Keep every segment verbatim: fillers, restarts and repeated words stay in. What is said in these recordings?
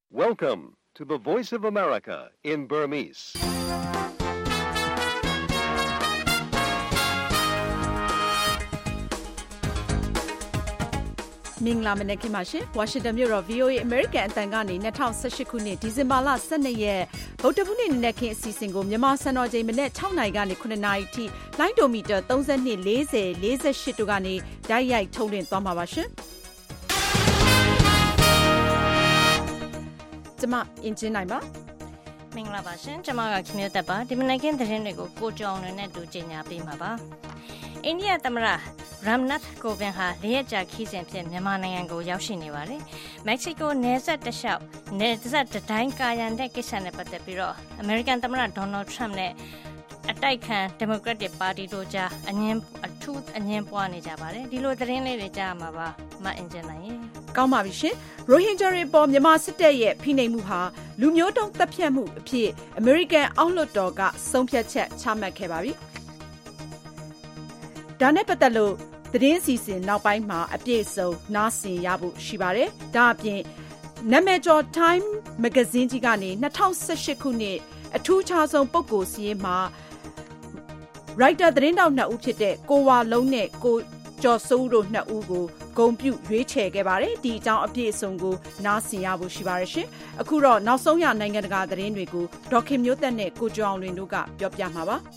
Welcome to the Voice of America in Burmese. ။မင်္ဂလာမနက်ခင်းပါရှင်။ Washington မြို့တော် V O A American အသံကနေ၂၀၁၈ခုနှစ်ဒီဇင်ဘာလ၁၂ရက်ဗုဒ္ဓဟူးနေ့နက်ခင်းအစီအစဉ်ကိုမြန်မာစံတော်ချိန်မနက်၆နာရီကနေ၇နာရီထိလိုင်းဒိုမီတာ၃၂ ၄၀ ၄၈တို့ကနေဓာတ်ရိုက်ထုတ်လွှင့်သွားမှာပါရှင်။ကျွန်မအင်ဂျင်နိုင်ပါမင်္ဂလာပါရှင်ကျွန်မကခင်မျိုးသက်ပါဒီမနက်ခင်းသတင်းတွေကိုကိုကြောင်လွင်နဲ့တူကြေညာပေးမှာပါအိန္ဒိယသမ္မတRamnath Kovind ဟာ၄ရက်ကြာခီးစဉ်ဖြင့်မြန်မာနိုင်ငံကိုရောက်ရှိနေပါတယ်။မက္ကဆီကိုနယ်စပ်တလျှောက်နယ်စပ်တိုင်းကာရန်တဲ့ကိစ္စနဲ့ပတ်သက်ပြီးတော့အမေရိကန်သမ္မတဒေါ်နယ်ထရမ့်နဲ့အတိုက်ခံဒီမိုကရက်တစ်ပါတီတို့ကြားအငင်းအထူးအငင်းပွားနေကြပါတယ်။ဒီလိုသတင်းလေးတွေကြားမှာပါမအင်ဂျင်နိုင်ရေကောင်းပါပြီရှင်။ရိုဟင်ဂျာတွေပေါ်မြန်မာစစ်တပ်ရဲ့ဖိနှိပ်မှုဟာလူမျိုးတုံးတပ်ဖြတ်မှုအဖြစ်အမေရိကန်အောက်လွှတ်တော်ကဆုံးဖြတ်ချက်ချမှတ်ခဲ့ပါပြီ။ဒါနဲ့ပတ်သက်လို့သတင်းစီစဉ်နောက်ပိုင်းမှာအပြည့်အစုံနားဆင်ရဖို့ရှိပါတယ်။ဒါအပြင်နာမည်ကျော် Time မဂ္ဂဇင်းကြီးကနေ၂၀၁၈ခုနှစ်အထူးခြားဆုံးပုဂ္ဂိုလ်စာရင်းမှာရိုက်တာသတင်းတောက်နှစ်ဦးဖြစ်တဲ့ကိုဝါလုံးနဲ့ကိုကျော်စိုးတို့နှစ်ဦးကိုဂုဏ်ပြုရွေးချယ်ခဲ့ပါတယ်။ဒီအကြောင်းအပြည့်အစုံကိုနားဆင်ရဖို့ရှိပါတယ်ရှင်။အခုတော့နောက်ဆုံးရနိုင်ငံတကာသတင်းတွေကိုဒေါ်ခင်မျိုးသက်နဲ့ကိုကျော်အောင်လွင်တို့ကပြောပြမှာပါ။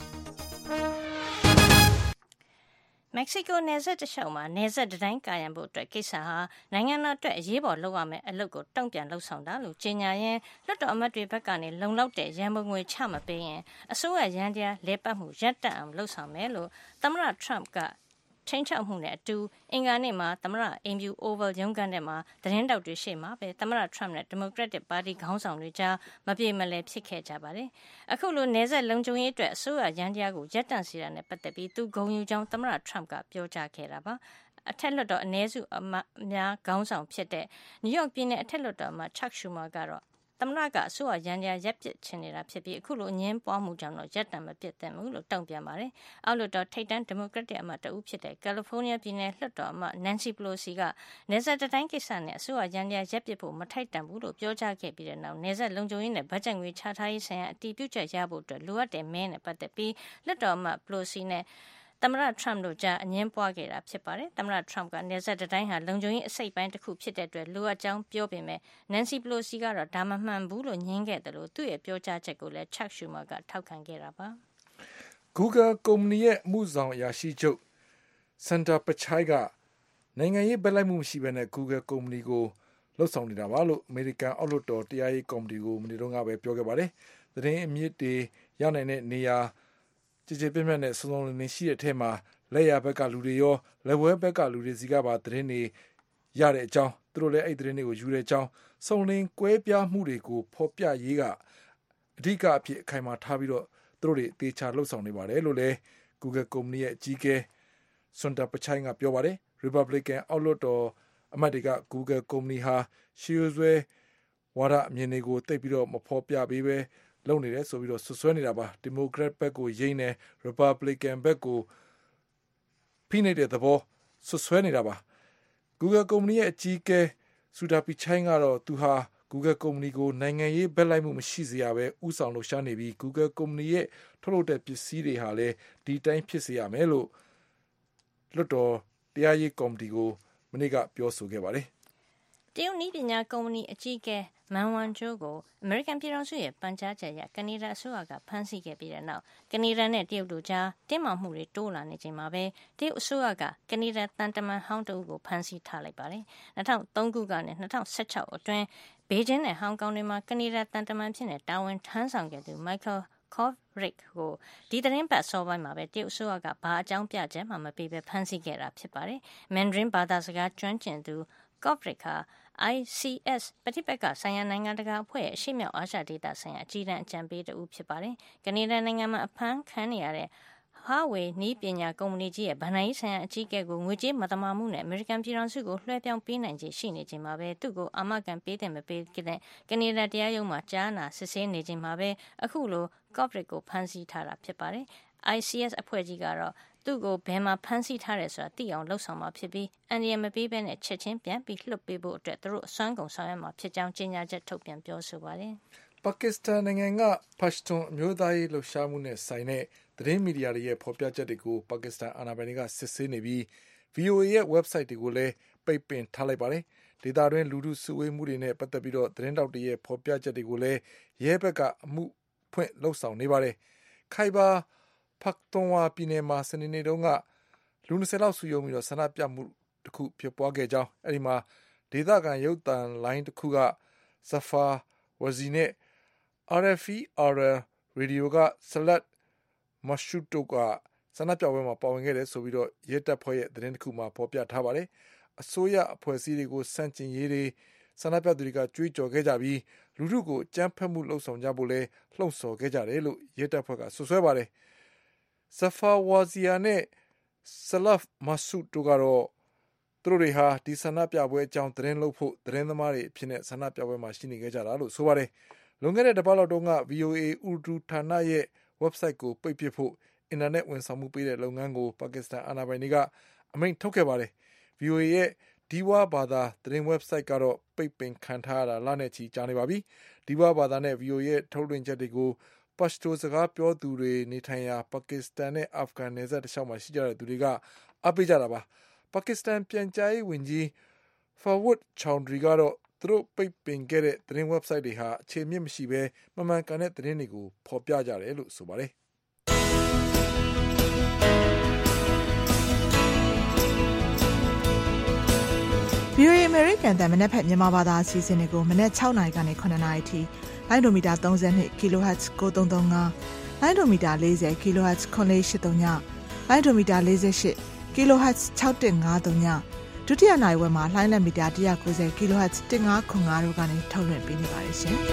မက္ကဆီကိုနယ်စပ်တလျှောက်မှာနယ်စပ်တိုင်းကာရန်ဖို့အတွက်ကိစ္စဟာနိုင်ငံတော်အတွက်အရေးပေါ်လုပ်ရမယ့်အလုပ်ကိုတုံ့ပြန်လှုပ်ဆောင်တာလို့ကြေညာရင်းလွှတ်တော်အမတ်တွေဘက်ကနေလုံလောက်တဲ့ရန်ပုံငွေချမပေးရင်အစိုးရရန်တရားလဲပတ်မှုရပ်တန့်အောင်လှုပ်ဆောင်မယ်လို့သမ္မတထရမ့်ကချင်းချောက်မှုနဲ့အတူအင်္ဂါနေ့မှာသမ္မတအင်ဖြူ Oval ရုံးခန်းထဲမှာသတင်းတောက်တွေရှေ့မှာပဲသမ္မတထရမ့်နဲ့ဒီမိုကရက်တစ်ပါတီခေါင်းဆောင်တွေကြားမပြေမလည်ဖြစ်ခဲ့ကြပါတယ်။အခုလိုနယ်စပ်လုံခြုံရေးအတွက်အစိုးရရန်တရားကိုရပ်တန့်စေတာနဲ့ပတ်သက်ပြီးသူဂုဏ်ယူကြောင်းသမ္မတထရမ့်ကပြောကြားခဲ့တာပါ။အထက်လွှတ်တော်အနည်းစုအမတ်များခေါင်းဆောင်ဖြစ်တဲ့နယူးယောက်ပြည်နယ်အထက်လွှတ်တော်အမတ် Chuck Schumer ကတော့သမ္မတကအစိုးရရန်တရားရပ်ပစ်ချင်နေတာဖြစ်ပြီးအခုလိုအငင်းပွားမှုကြောင့်တော့ရပ်တန့်မပစ်သင့်ဘူးလို့တုံ့ပြန်ပါတယ်။အောက်လွှတ်တော်ထိပ်တန်းဒီမိုကရက်တစ်အမတ်တဦးဖြစ်တဲ့ကယ်လီဖိုးနီးယားပြည်နယ်လွှတ်တော်အမတ် Nancy Pelosi ကနယ်စပ်တိုင်းကိစ္စနဲ့အစိုးရရန်တရားရပ်ပစ်ဖို့မထိုက်တန်ဘူးလို့ပြောကြားခဲ့ပြီးတဲ့နောက်နယ်စပ်လုံခြုံရေးနဲ့ဘတ်ဂျက်ငွေချထားရေးဆိုင်ရာအတည်ပြုချက်ရဖို့အတွက်လိုအပ်တဲ့မဲနဲ့ပတ်သက်ပြီးလွှတ်တော်အမတ် Pelosi နဲ့သမ္မတထရမ့်တို့ကြားအငင်းပွားခဲ့တာဖြစ်ပါတယ်။သမ္မတထရမ့်ကနယ်စပ်တိုင်းဟာလုံခြုံရေးအစိတ်ပိုင်းတစ်ခုဖြစ်တဲ့အတွက်လိုအပ်ကြောင်းပြောပေမဲ့ Nancy Pelosi ကတော့ဒါမမှန်ဘူးလို့ညင်းခဲ့တယ်လို့သူ့ရဲ့ပြောကြားချက်ကိုလည်း Chuck Schumer ကထောက်ခံခဲ့တာပါ။ Google ကုမ္ပဏီရဲ့အမှုဆောင်အရာရှိချုပ် Sundar Pichai ကနိုင်ငံရေးဘက်လိုက်မှုမရှိဘဲနဲ့ Google ကုမ္ပဏီကိုလှုပ်ဆောင်နေတာပါလို့အမေရိကန်အောက်လွှတ်တော်တရားရေးကော်မတီကိုမနေ့တုန်းကပဲပြောခဲ့ပါတယ်။သတင်းအမြစ်တွေရနိုင်တဲ့နေရာကြည်ကြည်ပြည့်ပြည့်နဲ့စုံစုံလင်လင်ရှိတဲ့အထက်မှာလက်ရဘက်ကလူတွေရောလက်ဝဲဘက်ကလူတွေစီကပါသတင်းတွေရတဲ့အကြောင်းသူတို့လည်းအဲ့သတင်းတွေကိုယူတဲ့အကြောင်းစုံလင်ကွဲပြားမှုတွေကိုဖော်ပြရေးကအဓိကအဖြစ်အခိုင်အမာထားပြီးတော့သူတို့တွေအသေးချာလှုပ်ဆောင်နေပါတယ်လို့လည်း Google ကုမ္ပဏီရဲ့အကြီးအကဲ Sundar Pichai ကပြောပါတယ်။ Republican အောက်လွှတ်တော်အမတ်တွေက Google ကုမ္ပဏီဟာရှေးရိုးဆွဲဝါဒအမြင်တွေကိုတိတ်ပြီးတော့မဖော်ပြပေးပဲလုပ်နေတယ်ဆိုပြီးတော့ဆွဆွဲနေတာပါဒီမိုကရက်ဘက်ကိုယိမ်းနေ Republican ဘက်ကိုဖိနှိပ်တဲ့သဘောဆွဆွဲနေတာပါ Google ကုမ္ပဏီရဲ့အကြီးအကဲ Sundar Pichai ကတော့သူဟာ Google ကုမ္ပဏီကိုနိုင်ငံရေးဘက်လိုက်မှုမရှိစေရပဲဥဆောင်လှုပ်ရှားနေပြီး Google ကုမ္ပဏီရဲ့ထုတ်လုပ်တဲ့ပစ္စည်းတွေဟာလည်းဒီတိုင်းဖြစ်စေရမယ်လို့လွှတ်တော်တရားရေးကော်မတီကိုမနေ့ကပြောဆိုခဲ့ပါတယ်တရုတ်နည်းပညာကုမ္ပဏီအကြီးအကဲမန်ဝမ်ကျိုးကိုအမေရိကန်ပြည်ထောင်စုရဲ့ပန်ကြားချက်အရကနေဒါအစိုးရကဖမ်းဆီးခဲ့ပြီးတဲ့နောက်ကနေဒါနဲ့တရုတ်တို့ကြားတင်းမာမှုတွေတိုးလာနေချိန်မှာပဲတရုတ်အစိုးရကကနေဒါတန်တမန်ဟောင်းတအုပ်ကိုဖမ်းဆီးထားလိုက်ပါတယ်။၂၀၀၃ခုကနေ၂၀၁၆အတွင်းဘေဂျင်းနဲ့ဟောင်ကောင်တွေမှာကနေဒါတန်တမန်ဖြစ်နေတာဝန်ထမ်းဆောင်ခဲ့သူ Michael Kovrig ကိုဒီသတင်းပတ်စောပိုင်းမှာပဲတရုတ်အစိုးရကဘာအကြောင်းပြချက်မှမပေးပဲဖမ်းဆီးခဲ့တာဖြစ်ပါတယ်။ Mandarin ဘာသာစကားကျွမ်းကျင်သူ Kovrig ဟာ I C S ပဋိပက္ခဆိုင်ရာနိုင်ငံတကာအဖွဲ့ရဲ့အရှေ့မြောက်အာရှဒေသဆိုင်ရာအကြီးတန်းအကြံပေးတဦးဖြစ်ပါတယ်။ကနေဒါနိုင်ငံမှာအဖမ်းခံနေရတဲ့ Huawei နည်းပညာကုမ္ပဏီကြီးရဲ့ဗဏ္ဍာရေးဆိုင်ရာအကြီးအကဲကိုငွေကြေးမသမာမှုနဲ့အမေရိကန်ပြည်ထောင်စုကိုလွှဲပြောင်းပေးနိုင်ခြေရှိနေချိန်မှာပဲသူ့ကိုအာမခံပေးတဲ့မပေးတဲ့ကနေဒါတရားရုံးမှာကြားနာစစ်ဆေးနေချိန်မှာပဲအခုလို Kovrig ကိုဖမ်းဆီးထားတာဖြစ်ပါတယ်။ I C S အဖွဲ့ကြီးကတော့သူ့ကိုဘယ်မှာဖမ်းဆီးထားတယ်ဆိုတာသိအောင်လှုပ်ဆောင်မှာဖြစ်ပြီးအန်ဒီယမပေးဘဲနဲ့ချက်ချင်းပြန်ပြီးလွှတ်ပေးဖို့အတွက်သူတို့အစွမ်းကုန်ဆောင်ရွက်မှာဖြစ်ကြောင်းကြေညာချက်ထုတ်ပြန်ပြောဆိုပါတယ်။ပါကစ္စတန်နိုင်ငံကပတ်ရှ်တွန်အမျိုးသားရေးလှုပ်ရှားမှုနဲ့ဆိုင်တဲ့သတင်းမီဒီယာတွေရဲ့ဖော်ပြချက်တွေကိုပါကစ္စတန်အာဏာပိုင်တွေကစစ်ဆေးနေပြီး ဗီအိုအေ ရဲ့ website တွေကိုလည်းပိတ်ပင်ထားလိုက်ပါတယ်။ဒေသတွင်းလူထုစုဝေးမှုတွေနဲ့ပတ်သက်ပြီးတော့သတင်းတောက်တွေရဲ့ဖော်ပြချက်တွေကိုလည်းရဲဘက်ကအမှုဖွင့်လှုပ်ဆောင်နေပါတယ်။ခိုင်ဘာဖက်တွန်ဝါပြည်နယ်မှာစနေနေ့တုန်းကလူ၂၀လောက်စုရုံးပြီးတော့ဆန္ဒပြမှုတစ်ခုဖြစ်ပွားခဲ့ကြောင်းအဲဒီမှာဒေသခံရုပ်သံလိုင်းတစ်ခုကဇဖာဝဇီနဲ့ R F E R ရေဒီယိုကဆလတ်မရှုတုကဆန္ဒပြပွဲမှာပါဝင်ခဲ့တယ်ဆိုပြီးတော့ရဲတပ်ဖွဲ့ရဲ့သတင်းတစ်ခုမှာဖော်ပြထားပါတယ်။အစိုးရအဖွဲ့အစည်းတွေကိုစန့်ကျင်ရေးတွေဆန္ဒပြသူတွေကကြွေးကြော်ခဲ့ကြပြီးလူထုကိုကြမ်းဖက်မှုလှုံ့ဆော်ကြဖို့လဲလှုံ့ဆော်ခဲ့ကြတယ်လို့ရဲတပ်ဖွဲ့ကဆွဆွဲပါတယ်။ဇဖာဝါဇီယာနဲ့ဆလတ်မဆုတုကတော့သူတို့တွေဟာဒီဆန္ဒပြပွဲအကြောင်းသတင်းလုပ်ဖို့သတင်းသမားတွေအဖြစ်နဲ့ဆန္ဒပြပွဲမှာရှိနေခဲ့ကြတာလို့ဆိုပါတယ်။လွန်ခဲ့တဲ့တစ်ပတ်လောက်တုန်းက ဗီအိုအေ Urdu ဌာနရဲ့ website ကိုပိတ်ပစ်ဖို့အင်တာနက်ဝန်ဆောင်မှုပေးတဲ့လုပ်ငန်းကိုပါကစ္စတန်အာဏာပိုင်တွေကအမိန့်ထုတ်ခဲ့ပါတယ်။ ဗီအိုအေရဲ့ဒီဝါဘာသာသတင်း website ကတော့ပိတ်ပင်ခံထားရတာလနဲ့ချီကြာနေပါပြီ။ဒီဝါဘာသာနဲ့ ဗီအိုအေရဲ့ထုတ်လွှင့်ချက်တွေကိုပတ်ရှ်တိုစကားပြောသူတွေနေထိုင်ရာပါကစ္စတန်နဲ့အာဖဂန်နယ်စပ်တစ်လျှောက်မှာရှိကြတဲ့သူတွေကအားပေးကြတာပါ။ပါကစ္စတန်ပြန်ကြားရေးဝန်ကြီးဖာဝတ်ချောင်ဒရီကတော့သူတို့ပိတ်ပင်ခဲ့တဲ့သတင်း website တွေဟာအခြေမြင့်မရှိဘဲမမှန်ကန်တဲ့သတင်းတွေကိုဖော်ပြကြတယ်လို့ဆိုပါတယ်။ဗီအိုအေ American တန်မနက်ဖြန်မြန်မာဘာသာအစီအစဉ်တွေကိုမနက်၆နာရီကနေ၇နာရီထိလိုင်းဒိုမီတာ၃၂ kilohertz ၉၃၃၅လိုင်းဒိုမီတာ၄၀ kilohertz ၇၄၈၃ညလိုင်းဒိုမီတာ၄၈ kilohertz ၆၁၅၃ညဒုတိယနိုင်ဝက်မှာလိုင်းလက်မီတာ၁၉၀ kilohertz ၁၅၇၅တို့ကနေထုတ်လွှင့်ပေးနေပါတယ်ရှင်။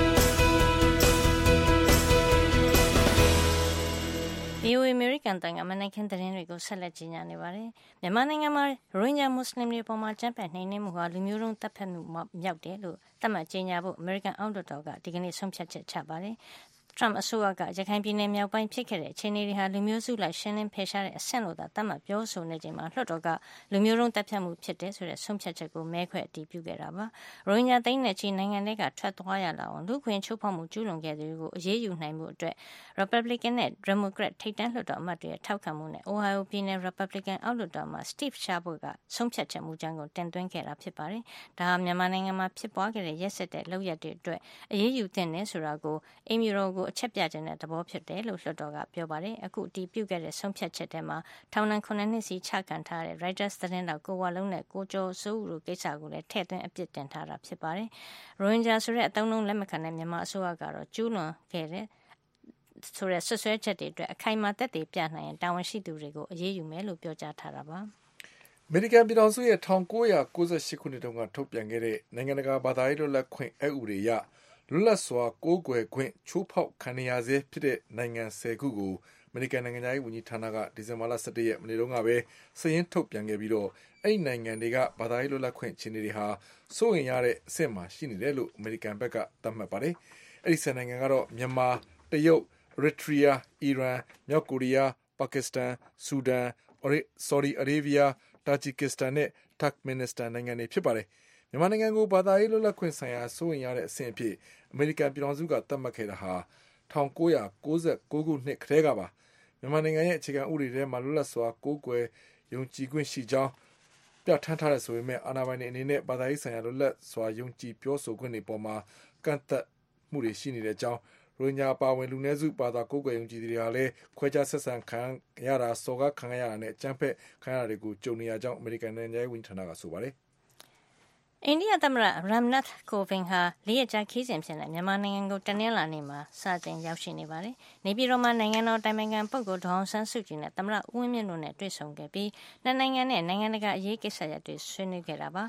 ဗီအိုအေ American တန်ကမနက်ခင်းသတင်းတွေကိုဆက်လက်ကြီးညာနေပါတယ်။မြန်မာနိုင်ငံမှာရိုဟင်ဂျာမွတ်စလင်တွေပေါ်မှာကျန်းဖက်နှိမ်နင်းမှုဟာလူမျိုးတုံးတပ်ဖြတ်မှုမြောက်တယ်လို့သတ်မှတ်ကြေညာဖို့ American အောက်လွှတ်တော်ကဒီကနေ့ဆုံးဖြတ်ချက်ချပါတယ်။ ထရမ့်အစိုးရကရခိုင်ပြည်နယ်မြောက်ပိုင်းဖြစ်ခဲ့တဲ့အခြေအနေတွေဟာလူမျိုးစုလိုက်ရှင်းလင်းဖယ်ရှားတဲ့အဆင့်လို့သာသတ်မှတ်ပြောဆိုနေချိန်မှာလွှတ်တော်ကလူမျိုးတုံးတပ်ဖြတ်မှုဖြစ်တယ်ဆိုတဲ့ဆုံးဖြတ်ချက်ကိုမဲခွဲအတည်ပြုခဲ့တာပါ။ရိုဟင်ဂျာသိန်းနဲ့ချီနိုင်ငံတွေကထွက်သွားရလာအောင်လူခွင့်ချိုးဖောက်မှုကျူးလွန်ခဲ့သူတွေကိုအရေးယူနိုင်မှုအတွက် Republican နဲ့ Democrat ထိပ်တန်းလွှတ်တော်အမတ်တွေရဲ့ထောက်ခံမှုနဲ့ Ohio ပြည်နယ် Republican အောက်လွှတ်တော်မှာ Steve Chabot ကဆုံးဖြတ်ချက်မူကြမ်းကိုတင်သွင်းခဲ့တာဖြစ်ပါတယ်။ဒါဟာမြန်မာနိုင်ငံမှာဖြစ်ပွားခဲ့တဲ့ရက်စက်တဲ့လုပ်ရပ်တွေအတွက်အရေးယူသင့်တယ်ဆိုတာကိုအိမ်ဖြူတော်ကိုအချက်ပြတဲ့သဘောဖြစ်တယ်လို့လွှတ်တော်ကပြောပါတယ်။အခုအတည်ပြုခဲ့တဲ့ဆုံးဖြတ်ချက်ထဲမှာထောင်ဒဏ်ခုနှစ်နှစ်စီချခံထားတဲ့ Reuters သတင်းတောက်ကိုဝါလုံးနဲ့ကိုကျော်စိုးဦးတို့ကိစ္စကိုလည်းထည့်သွင်းအပြစ်တင်ထားတာဖြစ်ပါတယ်။ရိုဟင်ဂျာဆိုတဲ့အသုံးအနှုန်းလက်မခံတဲ့မြန်မာအစိုးရကတော့ကျူးလွန်ခဲ့တဲ့ဆိုတဲ့ဆွဆွဲချက်တွေအတွက်အခိုင်အမာသက်သေပြနိုင်ရင်တာဝန်ရှိသူတွေကိုအရေးယူမယ်လို့ပြောကြားထားတာပါ။အမေရိကန်ပြည်ထောင်စုရဲ့၁၉၉၈ခုနှစ်တုန်းကထုတ်ပြန်ခဲ့တဲ့နိုင်ငံတကာဘာသာရေးလွတ်လပ်ခွင့်အက်ဥပဒေအရလွတ်လပ်စွာကိုးကွယ်ခွင့်ချိုးဖောက်ခံရဆဲဖြစ်တဲ့နိုင်ငံ၁၀ခုကိုအမေရိကန်နိုင်ငံသားရေးဝန်ကြီးဌာနကဒီဇင်ဘာလ၁၁ရက်မနေ့တုန်းကပဲစာရင်းထုတ်ပြန်ခဲ့ပြီးတော့အဲ့ဒီနိုင်ငံတွေကဘာသာရေးလွတ်လပ်ခွင့်အခြေအနေတွေဟာစိုးရိမ်ရတဲ့အဆင့်မှာရှိနေတယ်လို့အမေရိကန်ဘက်ကသတ်မှတ်ပါတယ်။အဲ့ဒီဆယ်နိုင်ငံကတော့မြန်မာ၊တရုတ်၊ရီထရီးယား၊အီရန်၊မြောက်ကိုရီးယား၊ပါကစ္စတန်၊ဆူဒန်၊ဆော်ဒီအာရေဗျ၊တာဂျီကစ္စတန်နဲ့တာ့ခ်မင်နစ္စတန်နိုင်ငံတွေဖြစ်ပါတယ်။မြန်မာနိုင်ငံကိုဘာသာရေးလွတ်လပ်ခွင့်ဆိုင်ရာစိုးရိမ်ရတဲ့အဆင့်အဖြစ်အမေရိကန်ပြည်ထောင်စုကသတ်မှတ်ခဲ့တာဟာ၁၉၉၉ခုနှစ်ကတည်းကပါမြန်မာနိုင်ငံရဲ့အခြေခံဥပဒေထဲမှာလွတ်လပ်စွာကိုးကွယ်ယုံကြည်ခွင့်ရှိကြောင်းပြဋ္ဌာန်းထားတဲ့ဆိုပေမဲ့အာဏာပိုင်တွေအနေနဲ့ဘာသာရေးဆိုင်ရာလွတ်လပ်စွာယုံကြည်ပြောဆိုခွင့်တွေပေါ်မှာကန့်သတ်မှုတွေရှိနေတဲ့အကြောင်းရိုဟင်ဂျာပါဝင်လူနည်းစုဘာသာကိုးကွယ်ယုံကြည်သူတွေဟာလည်းခွဲခြားဆက်ဆံခံရတာစော်ကားခံရတာနဲ့အကြမ်းဖက်ခံရတာတွေကိုကြုံနေရကြောင်းအမေရိကန်နိုင်ငံရေးဝန်ကြီးဌာနကဆိုပါတယ်အိန္ဒိယသမ္မတ Ramnath Kovind ဟာလေးရက်ကြာခီးစဉ်ဖြစ်တဲ့မြန်မာနိုင်ငံကိုတနင်္လာနေ့မှာစတင်ရောက်ရှိနေပါတယ်။နေပြည်တော်မှာနိုင်ငံတော်တိုင်ပင်ခံပုဂ္ဂိုလ်ဒေါ်အောင်ဆန်းစုကြည်နဲ့သမ္မတဦးဝင်းမြင့်တို့နဲ့တွေ့ဆုံခဲ့ပြီးနှစ်နိုင်ငံနဲ့နိုင်ငံတကာအရေးကိစ္စရပ်တွေဆွေးနွေးခဲ့တာပါ။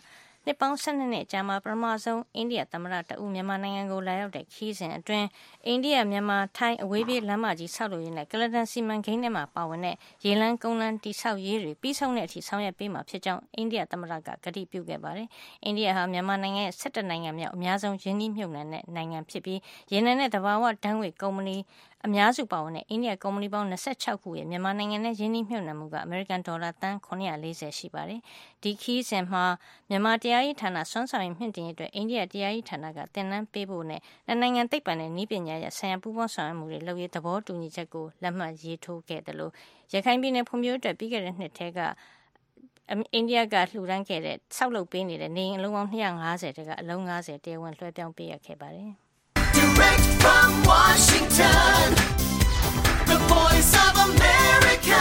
နှစ်ပေါင်း၁၂နှစ်ကြာမှပထမဆုံးအိန္ဒိယသမ္မတတဦးမြန်မာနိုင်ငံကိုလာရောက်တဲ့ခီးစဉ်အတွင်းအိန္ဒိယမြန်မာထိုင်းအဝေးပြေးလမ်းမကြီးဆောက်လုပ်ရေးနဲ့ကလဒန်စီမံကိန်းထဲမှာပါဝင်တဲ့ရေလမ်းကုန်းလမ်းတိဆောက်ရေးတွေပြီးဆုံးတဲ့အထိဆောင်ရွက်ပေးမှာဖြစ်ကြောင်းအိန္ဒိယသမ္မတကကတိပြုခဲ့ပါတယ်။အိန္ဒိယဟာမြန်မာနိုင်ငံရဲ့၁၁နိုင်ငံမြောက်အများဆုံးရင်းနှီးမြှုပ်နှံတဲ့နိုင်ငံဖြစ်ပြီးရေနံနဲ့သဘာဝဓာတ်ငွေ့ကုမ္ပဏီအများစုပါဝင်တဲ့အိန္ဒိယကုမ္ပဏီပေါင်း၂၆ခုရဲ့မြန်မာနိုင်ငံနဲ့ရင်းနှီးမြှုပ်နှံမှုကအမေရိကန်ဒေါ်လာသန်း၇၄၀ရှိပါတယ်။ဒီခီးစဉ်မှာမြန်မာတရားရေးဌာနစွမ်းဆောင်ရည်မြင့်တင်ရေးအတွက်အိန္ဒိယတရားရေးဌာနကသင်တန်းပေးဖို့နဲ့နိုင်ငံသိပ္ပံနဲ့နည်းပညာရဲ့ဆိုင်ရာပူးပေါင်းဆောင်ရွက်မှုတွေလုပ်ရေးသဘောတူညီချက်ကိုလက်မှတ်ရေးထိုးခဲ့တယ်လို့ရခိုင်ပြည်နယ်ဖွံ့ဖြိုးရေးအတွက်ပြီးခဲ့တဲ့နှစ်ထဲကအိန္ဒိယကလှူဒန်းခဲ့တဲ့ဆောက်လုပ်ပေးနေတဲ့နေအိမ်အလုံးပေါင်း၂၅၀တဲကအလုံး၅၀တရားဝင်လွှဲပြောင်းပေးရခဲ့ပါတယ်။ Direct from Washington, the voice of America,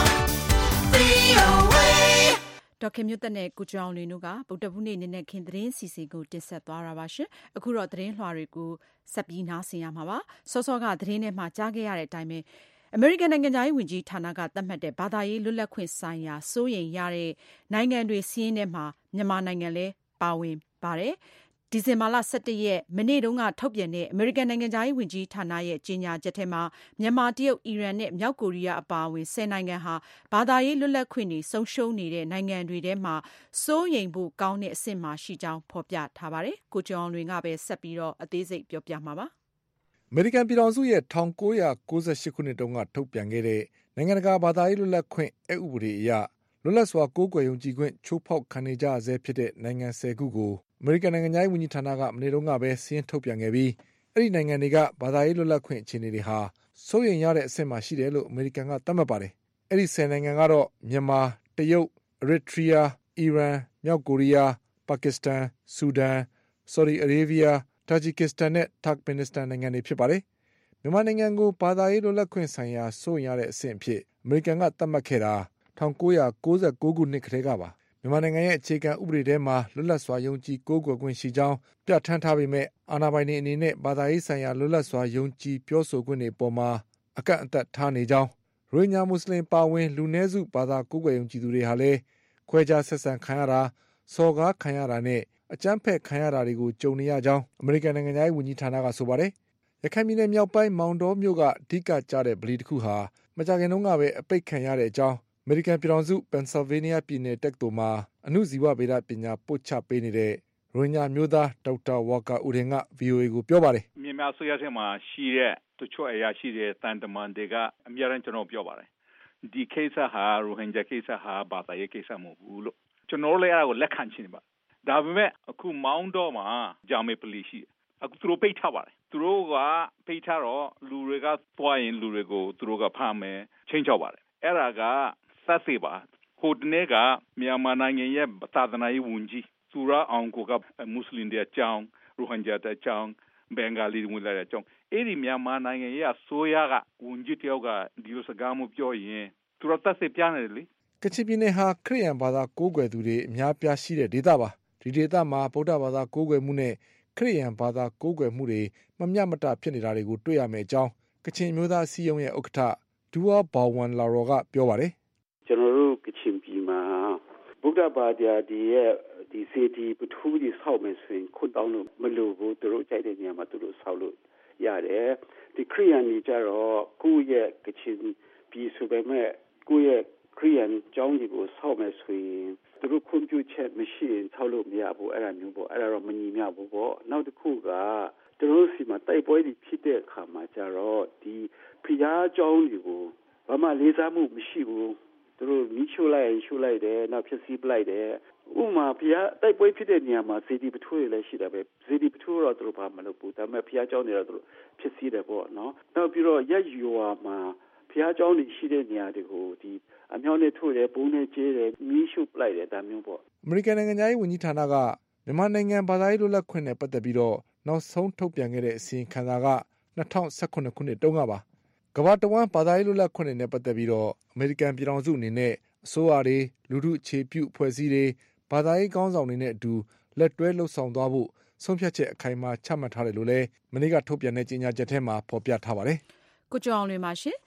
V O A ဒေါက်ခင်မျိုးသက်နဲ့ကိုကျော်အောင်လွင်တို့ကဗုဒ္ဓဘုနေ့နေ့နဲ့ခင်သတင်းစီစဉ်ကိုတင်ဆက်သွားတာပါရှင်။အခုတော့သတင်းလွှာတွေကိုဆက်ပြီးနားဆင်ရမှာပါ။စောစောကသတင်းထဲမှာကြားခဲ့ရတဲ့အတိုင်းပဲအမေရိကန်နိုင်ငံသားရေးဝန်ကြီးဌာနကသတ်မှတ်တဲ့ဘာသာရေးလွတ်လပ်ခွင့်ဆိုင်ရာစိုးရိမ်ရတဲ့နိုင်ငံတွေစီးရင်ထဲမှာမြန်မာနိုင်ငံလည်းပါဝင်ပါတယ်။ဒီဇင်ဘာလ၁၁ရက်မနေ့တုန်းကထုတ်ပြန်တဲ့အမေရိကန်နိုင်ငံသားရေးဝန်ကြီးဌာနရဲ့ကြေညာချက်ထဲမှာမြန်မာတရုတ်အီရန်နဲ့မြောက်ကိုရီးယားအပါအဝင်၁၀နိုင်ငံဟာဘာသာရေးလွတ်လပ်ခွင့်တွေဆုံးရှုံးနေတဲ့နိုင်ငံတွေထဲမှာစိုးရိမ်ဖို့ကောင်းတဲ့အဆင့်မှာရှိကြောင်းဖော်ပြထားပါတယ်။ကိုကျော်အောင်လွင်ကပဲဆက်ပြီးတော့အသေးစိတ်ပြောပြမှာပါ။အမေရိကန်ပြည်ထောင်စုရဲ့၁၉၉၈ခုနှစ်တုန်းကထုတ်ပြန်ခဲ့တဲ့နိုင်ငံတကာဘာသာရေးလွတ်လပ်ခွင့်အက်ဥပဒေအရလွတ်လပ်စွာကိုးကွယ်ယုံကြည်ခွင့်ချိုးဖောက်ခံနေကြဆဲဖြစ်တဲ့နိုင်ငံ၁၀ခုကိုအမေရိကန်နိုင်ငံသားရေးဝန်ကြီးဌာနကမနေ့တုန်းကပဲစာရင်းထုတ်ပြန်ခဲ့ပြီးအဲ့ဒီနိုင်ငံတွေကဘာသာရေးလွတ်လပ်ခွင့်အခြေအနေတွေဟာစိုးရိမ်ရတဲ့အဆင့်မှာရှိတယ်လို့အမေရိကန်ကသတ်မှတ်ပါတယ်။အဲ့ဒီ၁၀နိုင်ငံကတော့မြန်မာ၊တရုတ်၊အရစ်ထရီးယား၊အီရန်၊မြောက်ကိုရီးယား၊ပါကစ္စတန်၊ဆူဒန်၊ဆော်ဒီအာရေဗျ၊တာဂျီကစ္စတန်နဲ့တာ့ခ်မင်နစ္စတန်နိုင်ငံတွေဖြစ်ပါတယ်။မြန်မာနိုင်ငံကိုဘာသာရေးလွတ်လပ်ခွင့်ဆိုင်ရာစိုးရိမ်ရတဲ့အဆင့်အဖြစ်အမေရိကန်ကသတ်မှတ်ခဲ့တာ၁၉၉၉ခုနှစ်ကတည်းကပါ။မြန်မာနိုင်ငံရဲ့အခြေခံဥပဒေထဲမှာလွတ်လပ်စွာယုံကြည်ကိုးကွယ်ခွင့်ရှိကြောင်းပြဋ္ဌာန်းထားပေမဲ့အာဏာပိုင်တွေအနေနဲ့ဘာသာရေးဆိုင်ရာလွတ်လပ်စွာယုံကြည်ပြောဆိုခွင့်တွေပေါ်မှာအကန့်အသတ်ထားနေကြောင်းရိုဟင်ဂျာမွတ်စလင်ပါဝင်လူနည်းစုဘာသာကိုးကွယ်ယုံကြည်သူတွေဟာလည်းခွဲခြားဆက်ဆံခံရတာစော်ကားခံရတာနဲ့အကြမ်းဖက်ခံရတာတွေကိုကြုံနေရကြောင်းအမေရိကန်နိုင်ငံသားရေးဝန်ကြီးဌာနကဆိုပါတယ်။ရခိုင်ပြည်နယ်မြောက်ပိုင်းမောင်တောမြို့ကအဓိကကျတဲ့ဗလီတစ်ခုဟာမကြာခင်တုန်းကပဲအပိတ်ခံရတဲ့အကြောင်းအမေရိကန်ပြည်ထောင်စုပန်ဆယ်ဗေးနီးယားပြည်နယ်တက္ကသိုလ်မှာအနုဇီဝဗေဒပညာပို့ချပေးနေတဲ့ရိုဟင်ဂျာမျိုးသားဒေါက်တာဝါကာဦးရင်က ဗွီအိုအေ ကိုပြောပါတယ်။မြန်မာဆိုရထဲမှာရှိတဲ့တချို့အရာရှိတဲ့တန်တမန်တွေကအများရန်ကျွန်တော်ပြောပါတယ်။ဒီကိစ္စဟာရိုဟင်ဂျာကိစ္စဟာဘာသာရေးကိစ္စမဟုတ်ဘူးလို့ကျွန်တော်လည်းအဲ့ဒါကိုလက်ခံချင်ပါ။ဒါပေမဲ့အခုမောင်းတော့မှာဂျာမေပလီရှိအခုသူတို့ပိတ်ထားပါတယ်။သူတို့ကပိတ်ထားတော့လူတွေကသွားရင်လူတွေကိုသူတို့ကဖမ်းမယ်ချင်းချောက်ပါတယ်။အဲ့ဒါကသက်သေပါဟိုတနေ့ကမြန်မာနိုင်ငံရဲ့သာသနာရေးဝန်ကြီးသူရအောင်ကိုကမွတ်စလင်တွေအကြောင်းရိုဟင်ဂျာတွေအကြောင်းဘင်္ဂါလီတွေအကြောင်းအဲ့ဒီမြန်မာနိုင်ငံရဲ့အစိုးရကဝန်ကြီးတယောက်ကဒီလိုစကားမျိုးပြောရင်သူတို့သက်သေပြနေတယ်လေကချင်ပြည်နယ်ဟာခရစ်ယာန်ဘာသာကိုးကွယ်သူတွေအများပြားရှိတဲ့ဒေသပါဒီဒေသမှာဗုဒ္ဓဘာသာကိုးကွယ်မှုနဲ့ခရစ်ယာန်ဘာသာကိုးကွယ်မှုတွေမမျှမတဖြစ်နေတာတွေကိုတွေ့ရမယ်အကြောင်းကချင်မျိုးသားအစည်းအရုံးရဲ့ဥက္ကဋ္ဌဒူဝါဘောင်ဝန်လာရောကပြောပါတယ်ကျွန်တော်တို့ကချင်ပြည်မှာဗုဒ္ဓဘာသာဒီရဲ့ဒီစေတီပထူးကြီးဆောက်မယ်ဆိုရင်ခွတ်တောင်းလို့မလိုဘူးသူတို့ကြိုက်တဲ့နေရာမှာသူတို့ဆောက်လို့ရတယ်ဒီခရီးယန်ကြီးကြတော့ကိုယ့်ရဲ့ကချင်ပြည်ဆိုပေမဲ့ကိုယ့်ရဲ့ခရီးယန်ကျောင်းကြီးကိုဆောက်မယ်ဆိုရင်သူတို့ခွင့်ပြုချက်မရှိရင်ဆောက်လို့မရဘူးအဲ့ဒါမျိုးပေါ့အဲ့ဒါတော့မညီမျှဘူးပေါ့နောက်တစ်ခုကသူတို့စီမှာတိုက်ပွဲတွေဖြစ်တဲ့အခါမှာကြတော့ဒီဖျားကျောင်းကြီးကိုဘာမှလေးစားမှုမရှိဘူးသူတို့မိချိုလိုက်ရှို့လိုက်တယ်နောက်ဖြစ်စီပလိုက်တယ်ဥမာဖျားတိုက်ပွဲဖြစ်တဲ့နေရာမှာစီဒီပထူတွေလည်းရှိတယ်ပဲစီဒီပထူတော့သူတို့ဘာမှမလုပ်ဘူးဒါပေမဲ့ဖျားကျောင်းတွေတော့သူတို့ဖြစ်စီတယ်ပေါ့နော်နောက်ပြီးတော့ရက်ရွာမှာဖျားကျောင်းတွေရှိတဲ့နေရာတွေကိုဒီအမြောင်းနဲ့ထိုးတယ်ဘုံနဲ့ကျဲတယ်မိရှုပလိုက်တယ်ဒါမျိုးပေါ့အမေရိကန်နိုင်ငံသားရေးဝန်ကြီးဌာနကမြန်မာနိုင်ငံဘာသာရေးလွတ်လပ်ခွင့်နဲ့ပတ်သက်ပြီးတော့နောက်ဆုံးထုတ်ပြန်ခဲ့တဲ့အစီရင်ခံစာက၂၀၁၇ခုနှစ်တုန်းကပါကမ္ဘာတဝန်းဘာသာရေးလွတ်လပ်ခွင့်နဲ့ပတ်သက်ပြီးတော့အမေရိကန်ပြည်ထောင်စုအနေနဲ့အစိုးရတွေလူထုအခြေပြုအဖွဲ့အစည်းတွေဘာသာရေးခေါင်းဆောင်တွေနဲ့အတူလက်တွဲလှုပ်ဆောင်သွားဖို့ဆုံးဖြတ်ချက်အခိုင်အမာချမှတ်ထားတယ်လို့လည်းမနေ့ကထုတ်ပြန်တဲ့ကြေညာချက်ထဲမှာဖော်ပြထားပါတယ်။ကိုကျော်အောင်လွင်ပါရှင်။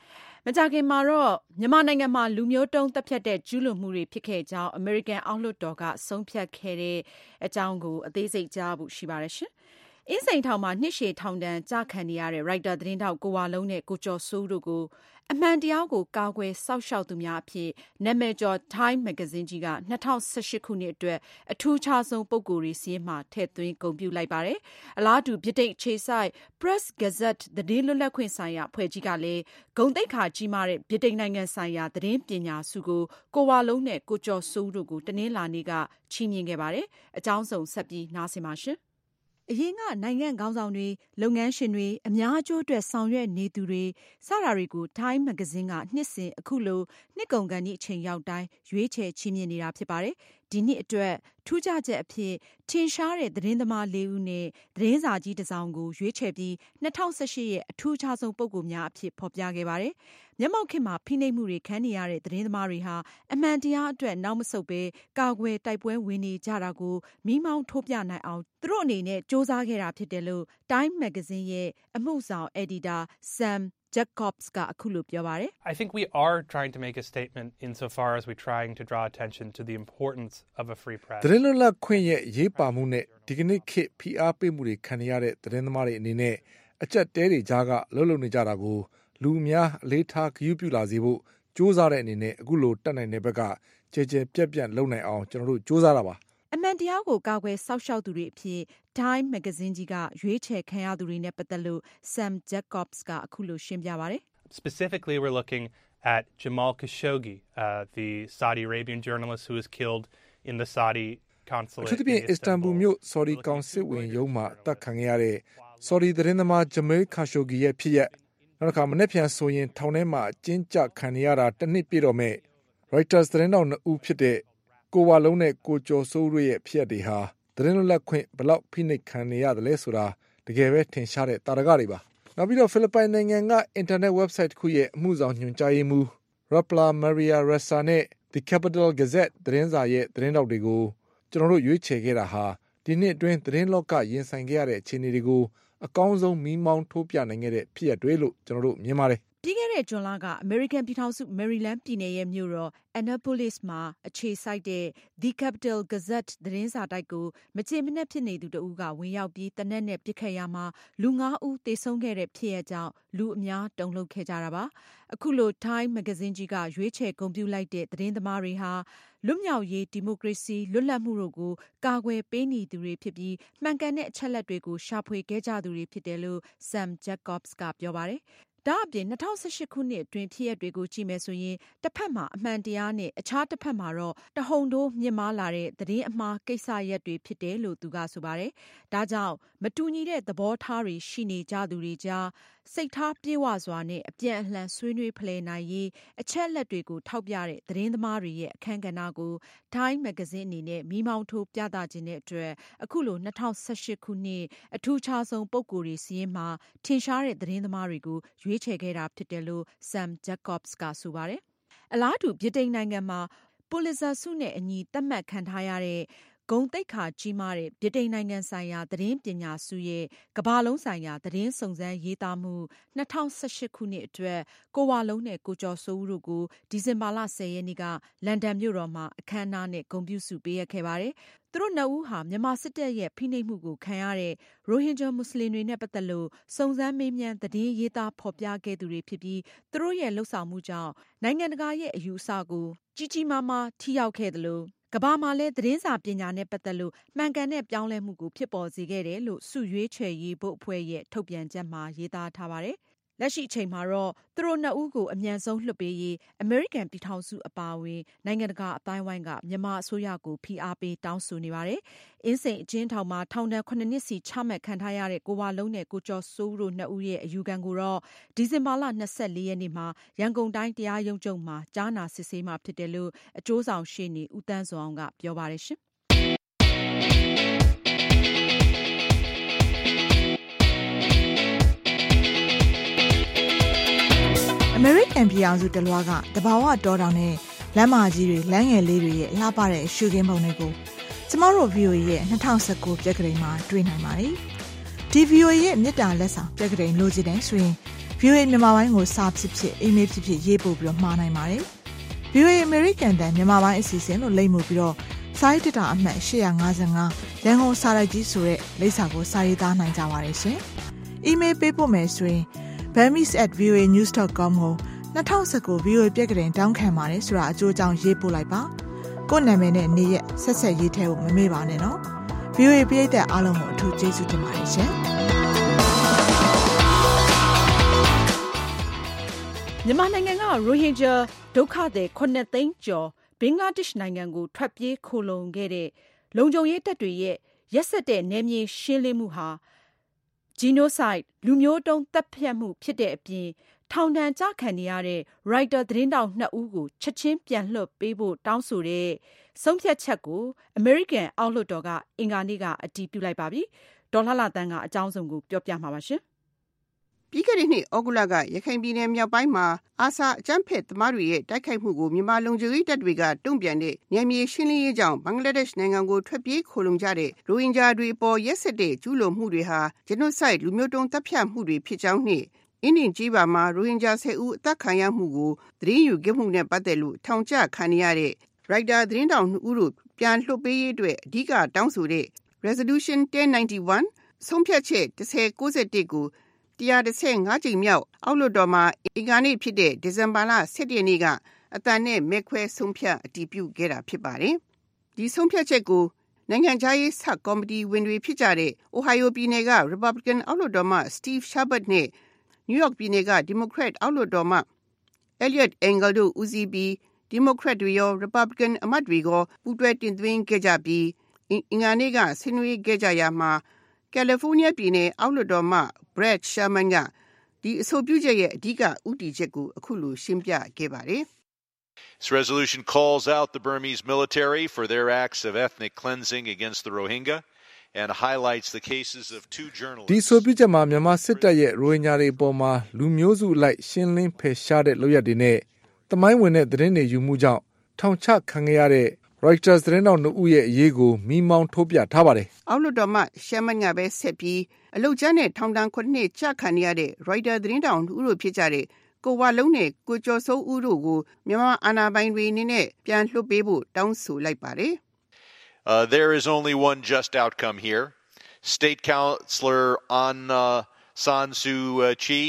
မကြာခင်မှာတော့မြန်မာနိုင်ငံမှာလူမျိုးတုံးတပ်ဖြတ်တဲ့ကျူးလွန်မှုတွေဖြစ်ခဲ့ကြောင်းအမေရိကန်အောက်လွှတ်တော်ကဆုံးဖြတ်ခဲ့တဲ့အကြောင်းကိုအသေးစိတ်ကြားဖို့ရှိပါတယ်ရှင်။အင်းစိန်ထောင်မှာနှစ်ရှည်ထောင်ဒဏ်ကြခံနေရတဲ့ရိုက်တာသတင်းတောက်ကိုဝါလုံးနဲ့ကိုကျော်စိုးတို့ကိုအမှန်တရားကိုကာကွယ်စောင့်ရှောက်သူများအဖြစ်နာမည်ကျော် Time မဂ္ဂဇင်းကြီးက၂၀၁၈ခုနှစ်အတွက်အထူးခြားဆုံးပုဂ္ဂိုလ်တွေစီးရင်မှထည့်သွင်းဂုဏ်ပြုလိုက်ပါတယ်။အလားတူဗြိတိန်အခြေစိုက် Press Gazette သတင်းလွတ်လပ်ခွင့်ဆိုင်ရာအဖွဲ့ကြီးကလည်းဂုဏ်သိက္ခာကြီးမားတဲ့ဗြိတိန်နိုင်ငံဆိုင်ရာသတင်းပညာဆုကိုကိုဝါလုံးနဲ့ကိုကျော်စိုးတို့ကိုတနင်္လာနေ့ကချီးမြှင့်ခဲ့ပါတယ်။အကြောင်းစုံဆက်ပြီးနားဆင်ပါရှင်။အရင်ကနိုင်ငံခေါင်းဆောင်တွေလုပ်ငန်းရှင်တွေအများအကျိုးအတွက်ဆောင်ရွက်နေသူတွေစတာတွေကို Time မဂ္ဂဇင်းကနှစ်စဉ်အခုလိုနှစ်ကုန်ကန်အချိန်ရောက်တိုင်းရွေးချယ်ချီးမြှင့်နေတာဖြစ်ပါတယ်။ဒီနှစ်အတွက်ထူးခြားချက်အဖြစ်ထင်ရှားတဲ့သတင်းသမားလေးဦးနဲ့သတင်းစာကြီးတစ်စောင်ကိုရွေးချယ်ပြီး၂၀၁၈ရဲ့အထူးခြားဆုံးပုဂ္ဂိုလ်များအဖြစ်ဖော်ပြခဲ့ပါတယ်။မျက်မှောက်ခေတ်မှာဖိနှိပ်မှုတွေခံနေရတဲ့သတင်းသမားတွေဟာအမှန်တရားအတွက်နောက်မဆုတ်ဘဲကာကွယ်တိုက်ပွဲဝင်နေကြတာကိုမီးမောင်းထိုးပြနိုင်အောင်သူတို့အနေနဲ့စ조사ခဲ့တာဖြစ်တယ်လို့ Time မဂ္ဂဇင်းရဲ့အမှုဆောင်အယ်ဒီတာ Sam Jacobs ကအခုလိုပြောပါတယ် I think we are trying to make a statement insofar as we're trying to draw attention to the importance of a free press. သတင်းလွတ်လပ်ခွင့်ရဲ့ရေးပါမှုနဲ့ဒီကနေ့ခေတ်ဖိအားပေးမှုတွေခံရတဲ့သတင်းသမားတွေအနေနဲ့အကျက်တဲတွေကြားကလှုပ်လှုပ်နေကြတာကိုလူအများအလေးထားဂရုပြုလာစေဖို့စ조사တဲ့အနေနဲ့အခုလိုတက်နိုင်တဲ့ဘက်ကကြဲကြဲပြက်ပြက်လုပ်နိုင်အောင်ကျွန်တော်တို့စ조사တာပါအမှန်တရားကိုကာကွယ်စောင့်ရှောက်သူတွေအဖြစ် Time မဂ္ဂဇင်းကြီးကရွေးချယ်ခံရသူတွေနဲ့ပတ်သက်လို့ Sam Jacobs ကအခုလိုရှင်းပြပါတယ် Specifically, we're looking at Jamal Khashoggi, uh, the Saudi Arabian journalist who was killed in the Saudi consulate. အထူးသဖြင့် Istanbul မြို့ Saudi ကောင်စစ်ဝင်ရုံးမှာတပ်ခံရတဲ့ Saudi သတင်းသမား Jamal Khashoggi ရဲ့ဖြစ်ရပ်နောက်တစ်ခါမနေ့ပြန်ဆိုရင်ထောင်ထဲမှာအကျဉ်းချခံရတာတစ်နှစ်ပြည့်တော့မဲ့ Reuters သတင်းတောက်နှစ်ဦးဖြစ်တဲ့ကိုဝါလုံးနဲ့ကိုကျော်စိုးတို့ရဲ့ဖြစ်ရပ်တွေဟာသတင်းလွတ်လပ်ခွင့်ဘလောက်ဖိနှိပ်ခံနေရတယ်လဲဆိုတာတကယ်ပဲထင်ရှားတဲ့တာရကတွေပါနောက်ပြီးတော့ဖိလစ်ပိုင်နိုင်ငံကအင်တာနက် website တစ်ခုရဲ့အမှုဆောင်ညွှန်ကြားရေးမှူး Rapla Maria Ressa နဲ့ The Capital Gazette သတင်းစာရဲ့သတင်းတောက်တွေကိုကျွန်တော်တို့ရွေးချယ်ခဲ့တာဟာဒီနှစ်အတွင်းသတင်းလောကရင်ဆိုင်ခဲ့ရတဲ့အခြေအနေတွေကိုအကောင်းဆုံးမီးမောင်းထိုးပြနိုင်ခဲ့တဲ့ဖြစ်ရပ်တွေလို့ကျွန်တော်တို့မြင်ပါတယ်ပြီးခဲ့တဲ့ဇွန်လကအမေရိကန်ပြည်ထောင်စုမယ်ရီလန်းပြည်နယ်ရဲ့မြို့တော် Annapolis မှာအခြေစိုက်တဲ့ The Capital Gazette သတင်းစာတိုက်ကိုမကြေမနက်ဖြစ်နေသူတဦးကဝင်ရောက်ပြီးတနက်နဲ့ပစ်ခတ်ရမှာလူငါးဦးသေဆုံးခဲ့တဲ့ဖြစ်ရပ်ကြောင့်လူအများတုန်လှုပ်ခဲ့ကြတာပါအခုလို Time မဂ္ဂဇင်းကြီးကရွေးချယ်ဂုဏ်ပြုလိုက်တဲ့သတင်းသမားတွေဟာလွတ်မြောက်ရေးဒီမိုကရေစီလွတ်လပ်မှုတို့ကိုကာကွယ်ပေးနေသူတွေဖြစ်ပြီးမှန်ကန်တဲ့အချက်လက်တွေကိုရှာဖွေခဲ့ကြသူတွေဖြစ်တယ်လို့ Sam Jacobs ကပြောပါတယ်ဒါအပြင်၂၀၁၈ခုနှစ်အတွင်းဖြစ်ရပ်တွေကိုကြည့်မယ်ဆိုရင်တစ်ဖက်မှာအမှန်တရားနဲ့အခြားတစ်ဖက်မှာတော့တဟုန်ထိုးမြင့်မားလာတဲ့သတင်းအမှားကိစ္စရပ်တွေဖြစ်တယ်လို့သူကဆိုပါတယ်။ဒါကြောင့်မတူညီတဲ့သဘောထားတွေရှိနေကြသူတွေကြားစိတ်ထားပြေဝစွာနဲ့အပြန်အလှန်ဆွေးနွေးဖလှယ်နိုင်ရေးအချက်လက်တွေကိုထောက်ပြတဲ့သတင်းသမားတွေရဲ့အခမ်းကဏ္ဍကို Time မဂ္ဂဇင်းအနေနဲ့မီးမောင်းထိုးပြသခြင်းတဲ့အတွက်အခုလို၂၀၁၈ခုနှစ်အထူးခြားဆုံးပုဂ္ဂိုလ်တွေစီးရင်မှာထင်ရှားတဲ့သတင်းသမားတွေကိုရွေးချယ်ခဲ့တာဖြစ်တယ်လို့ Sam Jacobs ကဆိုပါတယ်။အလားတူဗြိတိန်နိုင်ငံမှာ Pulitzer ဆုနဲ့အညီသတ်မှတ်ခံထားရတဲ့ဂုဏ်သိက္ခာကြီးမားတဲ့ဗြိတိန်နိုင်ငံဆိုင်ရာသတင်းပညာဆုရဲ့ကမ္ဘာလုံးဆိုင်ရာသတင်းစုံစမ်းရေးသားမှု၂၀၁၈ခုနှစ်အတွက်ကိုဝါလုံးနဲ့ကိုကျော်စိုးဦးတို့ကိုဒီဇင်ဘာလ၁၀ရက်နေ့ကလန်ဒန်မြို့တော်မှာအခမ်းအနားနဲ့ဂုဏ်ပြုဆုပေးအပ်ခဲ့ပါတယ်။သူတို့နှစ်ဦးဟာမြန်မာစစ်တပ်ရဲ့ဖိနှိပ်မှုကိုခံရတဲ့ရိုဟင်ဂျာမွတ်စလင်တွေနဲ့ပတ်သက်လို့စုံစမ်းမေးမြန်းသတင်းရေးသားဖော်ပြခဲ့သူတွေဖြစ်ပြီးသူတို့ရဲ့လှုပ်ဆောင်မှုကြောင့်နိုင်ငံတကာရဲ့အယူအဆကိုကြီးကြီးမားမားထိရောက်ခဲ့တယ်လို့ကမ္ဘာမှာလည်းသတင်းစာပညာနဲ့ပတ်သက်လို့မှန်ကန်တဲ့ပြောင်းလဲမှုကိုဖြစ်ပေါ်စေခဲ့တယ်လို့ဆုရွေးချယ်ရေးဘုတ်အဖွဲ့ရဲ့ထုတ်ပြန်ချက်မှာရေးသားထားပါတယ်။လက်ရှိအချိန်မှာတော့သူတို့နှစ်ဦးကိုအမြန်ဆုံးလွှတ်ပေးရေးအမေရိကန်ပြည်ထောင်စုအပါအဝင်နိုင်ငံတကာအတိုင်းဝိုင်းကမြန်မာအစိုးရကိုဖိအားပေးတောင်းဆိုနေပါတယ်။အင်းစိန်အကျဉ်းထောင်မှာထောင်ဒဏ်ခုနှစ်နှစ်စီချမှတ်ခံထားရတဲ့ကိုဝါလုံးနဲ့ကိုကျော်စိုးဦးတို့နှစ်ဦးရဲ့အယူခံကိုတော့ဒီဇင်ဘာလ၂၄ရက်နေ့မှာရန်ကုန်တိုင်းတရားရုံးချုပ်မှာကြားနာစစ်ဆေးမှာဖြစ်တယ်လို့အကျိုးဆောင်ရှေ့နေဦးသန်းစောအောင်ကပြောပါတယ်ရှင်။အမေရိကန်ပြည်အောင်စုတလွှားကတဘာဝတောတောင်နဲ့လမ်းမကြီးတွေလမ်းငယ်လေးတွေရဲ့လှပတဲ့ရှုခင်းပုံတွေကိုကျမတို့ ဗီအိုအေ ရဲ့၂၀၁၉ပြက်ကလေးမှာတွေ့နိုင်ပါတယ်။ဒီ ဗီအိုအေ ရဲ့မြစ်တာလက်ဆောင်ပြက်ကလေးလိုချင်တယ်ဆိုရင်ဗီအိုအေ မြန်မာပိုင်းကိုစာဖြစ်ဖြစ်အီးမေးလ်ဖြစ်ဖြစ်ရေးပို့ပြီးတော့မှားနိုင်ပါတယ်။ ဗီအိုအေ American တန်မြန်မာပိုင်းအစီအစဉ်လို့လိပ်မှုပြီးတော့စာရေးတက်တာအမှတ်eight fifty-fiveရန်ကုန်စာရိုက်ကြီးဆိုတဲ့လိပ်စာကိုစာရေးသားနိုင်ကြပါတယ်ရှင်။ အီးမေးလ်ပေးပို့မယ်ဆိုရင် burmese at v o a news dot com ကိုtwenty nineteen ဗီအိုအေပြက်ကလေးတောင်းခံပါတယ်ဆိုတာအကျိုးအကြောင်းရေးပို့လိုက်ပါ။ကိုယ့်နာမည်နဲ့နေရက်ဆက်ဆက်ရေးထည့်ဖို့မမေ့ပါနဲ့နော်။ ဗီအိုအေပရိသတ်အားလုံးကိုအထူးကျေးဇူးတင်ပါတယ်ရှင်။မြန်မာနိုင်ငံကရိုဟင်ဂျာဒုက္ခသည်ခုနှစ်သိန်းကျော်ဘင်္ဂလားဒေ့ရှ်နိုင်ငံကိုထွက်ပြေးခိုလှုံခဲ့တဲ့လုံခြုံရေးတပ်တွေရဲ့ရက်စက်တဲ့နယ်မြေရှင်းလင်းမှုဟာ genocide လူမျိုးတုံးသတ်ဖြတ်မှုဖြစ်တဲ့အပြင်ထောင်ဒဏ်ကျခံနေရတဲ့ရိုက်တာသတင်းတောက်နှစ်ဦးကိုချက်ချင်းပြန်လွှတ်ပေးဖို့တောင်းဆိုတဲ့ဆုံးဖြတ်ချက်ကိုအမေရိကန်အောက်လွှတ်တော်ကအင်္ဂါနေ့ကအတည်ပြုလိုက်ပါပြီ။ဒေါ်လှလှသန်းကအကြောင်းစုံကိုပြောပြမှာပါရှင်။ပြီးခဲ့တဲ့နှစ်ဩဂုတ်လကရခိုင်ပြည်နယ်မြောက်ပိုင်းမှာအာဆာအကြမ်းဖက်သမားတွေရဲ့တိုက်ခိုက်မှုကိုမြန်မာလုံခြုံရေးတပ်တွေကတုံ့ပြန်တဲ့နယ်မြေရှင်းလင်းရေးကြောင့်ဘင်္ဂလားဒေ့ရှ်နိုင်ငံကိုထွက်ပြေးခိုလှုံကြတဲ့ရိုဟင်ဂျာတွေပေါ်ရက်စက်တဲ့ကျူးလွန်မှုတွေဟာ genocide လူမျိုးတုံးသတ်ဖြတ်မှုတွေဖြစ်ကြောင်းနဲ့အင်းဒင်ကြီးပါမှာရိုဟင်ဂျာtenဦးအသက်ခံရမှုကိုသတင်းယူခဲ့မှုနဲ့ပတ်သက်လို့ထောင်ချခံရတဲ့ရိုက်တာသတင်းတောင်နှစ်ဦးတို့ပြန်လွှတ်ပေးရေးအတွက်အဓိကတောင်းဆိုတဲ့ Resolution ten ninety-one ဆုံးဖြတ်ချက်ten ninety-oneကိုone hundred fifty-fiveကြိမ်မြောက်အောက်လွှတ်တော်မှာအင်္ဂါနေ့ဖြစ်တဲ့ဒီဇင်ဘာလsevenရက်နေ့ကအတန်နဲ့မဲခွဲဆုံးဖြတ်အတည်ပြုခဲ့တာဖြစ်ပါတယ်။ဒီဆုံးဖြတ်ချက်ကိုနိုင်ငံခြားရေးဆပ်ကော်မတီဝင်တွေဖြစ်ကြတဲ့ Ohio ပြည်နယ်က Republican အောက်လွှတ်တော်မှ Steve Chabot နဲ့ New York ပြည်နယ်က Democrat အောက်လွှတ်တော်မှ Eliot Engel တို့ဦးစီးပြီး Democrat တွေရော Republican အမတ်တွေရောပူးတွဲတင်သွင်းခဲ့ကြပြီးအင်္ဂါနေ့ကဆွေးနွေးခဲ့ကြရာမှာ California ပြည်နယ်အောက်လွှတ်တော်မှ Brad Sherman ကဒီအဆိုပြုချက်ရဲ့အဓိကဥတီချက်ကိုအခုလိုရှင်းပြခဲ့ပါတယ်။ This resolution calls out the Burmese military for their acts of ethnic cleansing against the Rohingya and highlights the cases of two journalists. ဒီဆိုပြချက်မှာမြန်မာစစ်တပ်ရဲ့ရိုဟင်ဂျာတွေအပေါ်မှာလူမျိုးစုအလိုက်ရှင်းလင်းဖယ်ရှားတဲ့လုပ်ရပ်တွေနဲ့သမိုင်းဝင်တဲ့သတင်းတွေယူမှုကြောင့်ထောင်ချခံခဲ့ရတဲ့ Reuters သတင်းတောက်နှစ်ဦးရဲ့အရေးကိုမိမောင်းထိုးပြထားပါတယ်။အောက်လွှတ်တော်မှ Sherman ကပဲဆက်ပြီးအလုတ်ကျန်းနဲ့ထောင်ဒဏ်nineနှစ်ကျခံရတဲ့ Reuters သတင်းတောက်နှစ်ဦးတို့ဖြစ်ကြတဲ့ကိုဝလုံးနဲ့ကိုကျော်စိုးဦးတို့ကိုမြန်မာအာဏာပိုင်တွေအနေနဲ့ပြန်လွှတ်ပေးဖို့တောင်းဆိုလိုက်ပါတယ်။ Uh, there is only one just outcome here. State Councilor Aung San Suu Kyi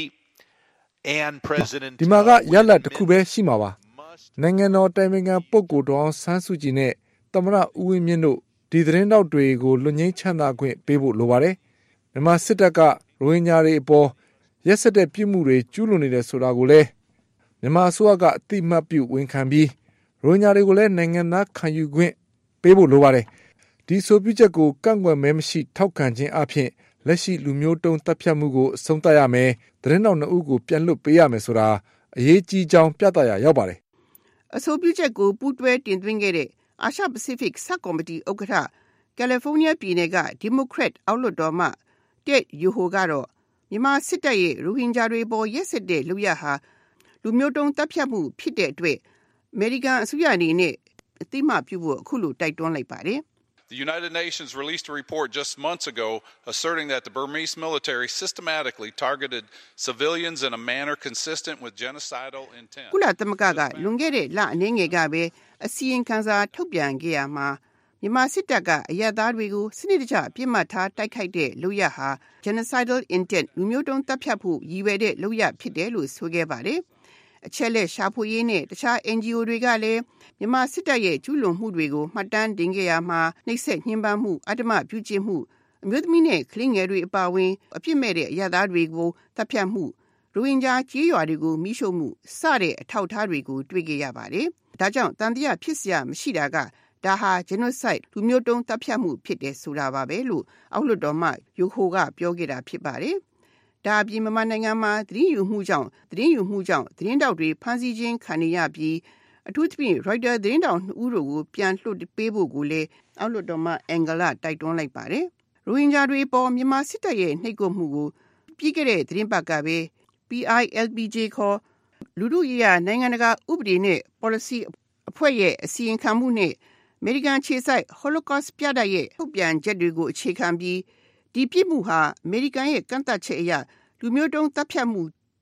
and President ဒီမှာကရလဒ်တစ်ခုပဲရှိမှာပါနိုင်ငံတော်တိုင်ပင်ခံပုဂ္ဂိုလ်ဒေါ်အောင်ဆန်းစုကြည်နဲ့သမ္မတဦးဝင်းမြင့်တို့ဒီသတင်းတောက်တွေကိုလွတ်ငြိမ်းချမ်းသာခွင့်ပေးဖို့လိုပါတယ်မြန်မာစစ်တပ်ကရိုဟင်ဂျာတွေအပေါ်ရက်စက်တဲ့ပြစ်မှုတွေကျူးလွန်နေတယ်ဆိုတာကိုလည်းမြန်မာအစိုးရကအတိမတ်ပြုဝန်ခံပြီးရိုဟင်ဂျာတွေကိုလည်းနိုင်ငံသားခံယူခွင့်ပေးဖို့လိုပါတယ်ဒီဆိုပြုချက်ကိုကန့်ကွက်မဲမရှိထောက်ခံခြင်းအပြင်လက်ရှိလူမျိုးတုံးတပ်ဖြတ်မှုကိုအဆုံးသတ်ရမယ်သတင်းတော်နှစ်ဦးကိုပြန်လွှတ်ပေးရမယ်ဆိုတာအရေးကြီးကြောင်းပြသရာရောက်ပါတယ်အဆိုပြုချက်ကိုပူးတွဲတင်သွင်းခဲ့တဲ့အာရှပစိဖိတ်ဆပ်ကော်မတီဥက္ကဋ္ဌကယ်လီဖိုးနီးယားပြည်နယ်ကဒီမိုကရက်အောက်လွှတ်တော်မှတက်ယိုဟိုကတော့မြန်မာစစ်တပ်ရဲ့ရိုဟင်ဂျာတွေပေါ်ရက်စက်တဲ့လုပ်ရဟာလူမျိုးတုံးတပ်ဖြတ်မှုဖြစ်တဲ့အတွက်အမေရိကန်အစိုးရအနေနဲ့အသိမှပြုဖို့အခုလိုတိုက်တွန်းလိုက်ပါတယ် The United Nations released a report just months ago asserting that the Burmese military systematically targeted civilians in a manner consistent with genocidal intent. ကုလသမဂ္ဂကလွန်ခဲ့တဲ့လအနည်းငယ်ကပဲအစီရင်ခံစာထုတ်ပြန်ခဲ့ရမှာမြန်မာစစ်တပ်ကအရပ်သားတွေကိုစနစ်တကျပြစ်မှတ်ထားတိုက်ခိုက်တဲ့လုပ်ရဟာ genocidal intent လူမျိုးတုံးတပ်ဖြတ်ဖို့ရည်ရွယ်တဲ့လုပ်ရဖြစ်တယ်လို့ဆိုခဲ့ပါတယ်အချက်လက်ရှာဖွေရေးနဲ့တခြား N G O တွေကလည်းမြန်မာစစ်တပ်ရဲ့ကျူးလွန်မှုတွေကိုမှတ်တမ်းတင်ခဲ့ရမှာနှိပ်စက်ညှဉ်းပန်းမှုအဓမ္မပြုကျင့်မှုအမျိုးသမီးနဲ့ကလေးငယ်တွေအပါအဝင်အပြစ်မဲ့တဲ့အရပ်သားတွေကိုတပ်ဖြတ်မှုရိုဟင်ဂျာကြေးရွာတွေကိုမိရှုမှုစတဲ့အထောက်အထားတွေကိုတွေ့ခဲ့ရပါတယ်။ဒါကြောင့်တန်တရားဖြစ်เสียမရှိတာကဒါဟာ genocide လူမျိုးတုံးတပ်ဖြတ်မှုဖြစ်တယ်ဆိုတာပါပဲလို့အောက်လွှတ်တော်မှယိုဟိုကပြောခဲ့တာဖြစ်ပါတယ်။ဒါအပြင်မြန်မာနိုင်ငံမှာသတင်းယူမှုကြောင့်သတင်းယူမှုကြောင့်သတင်းတောက်တွေဖမ်းဆီးခြင်းခံရပြီးအထူးသဖြင့် Reuters သတင်းတောက်နှစ်ဦးတို့ကိုပြန်လွှတ်ပေးဖို့ကိုလည်းအောက်လွှတ်တော်မှအင်္ဂလာတိုက်တွန်းလိုက်ပါတယ်။ရိုဟင်ဂျာတွေပေါ်မြန်မာစစ်တပ်ရဲ့နှိပ်ကွပ်မှုကိုပြီးခဲ့တဲ့သတင်းပတ်ကပဲ P I L P J ခေါ်လူထုရေးရာနိုင်ငံတကာဥပဒေနဲ့ policy အဖွဲ့ရဲ့အစီရင်ခံမှုနဲ့အမေရိကန်ခြေစိုက် Holocaust ပြတိုက်ရဲ့ထုတ်ပြန်ချက်တွေကိုအခြေခံပြီးဒီပြစ်မှုဟာအမေရိကန်ရဲ့ကန့်သတ်ချက်အရလူမျိုးတုံးတပ်ဖြတ်မှု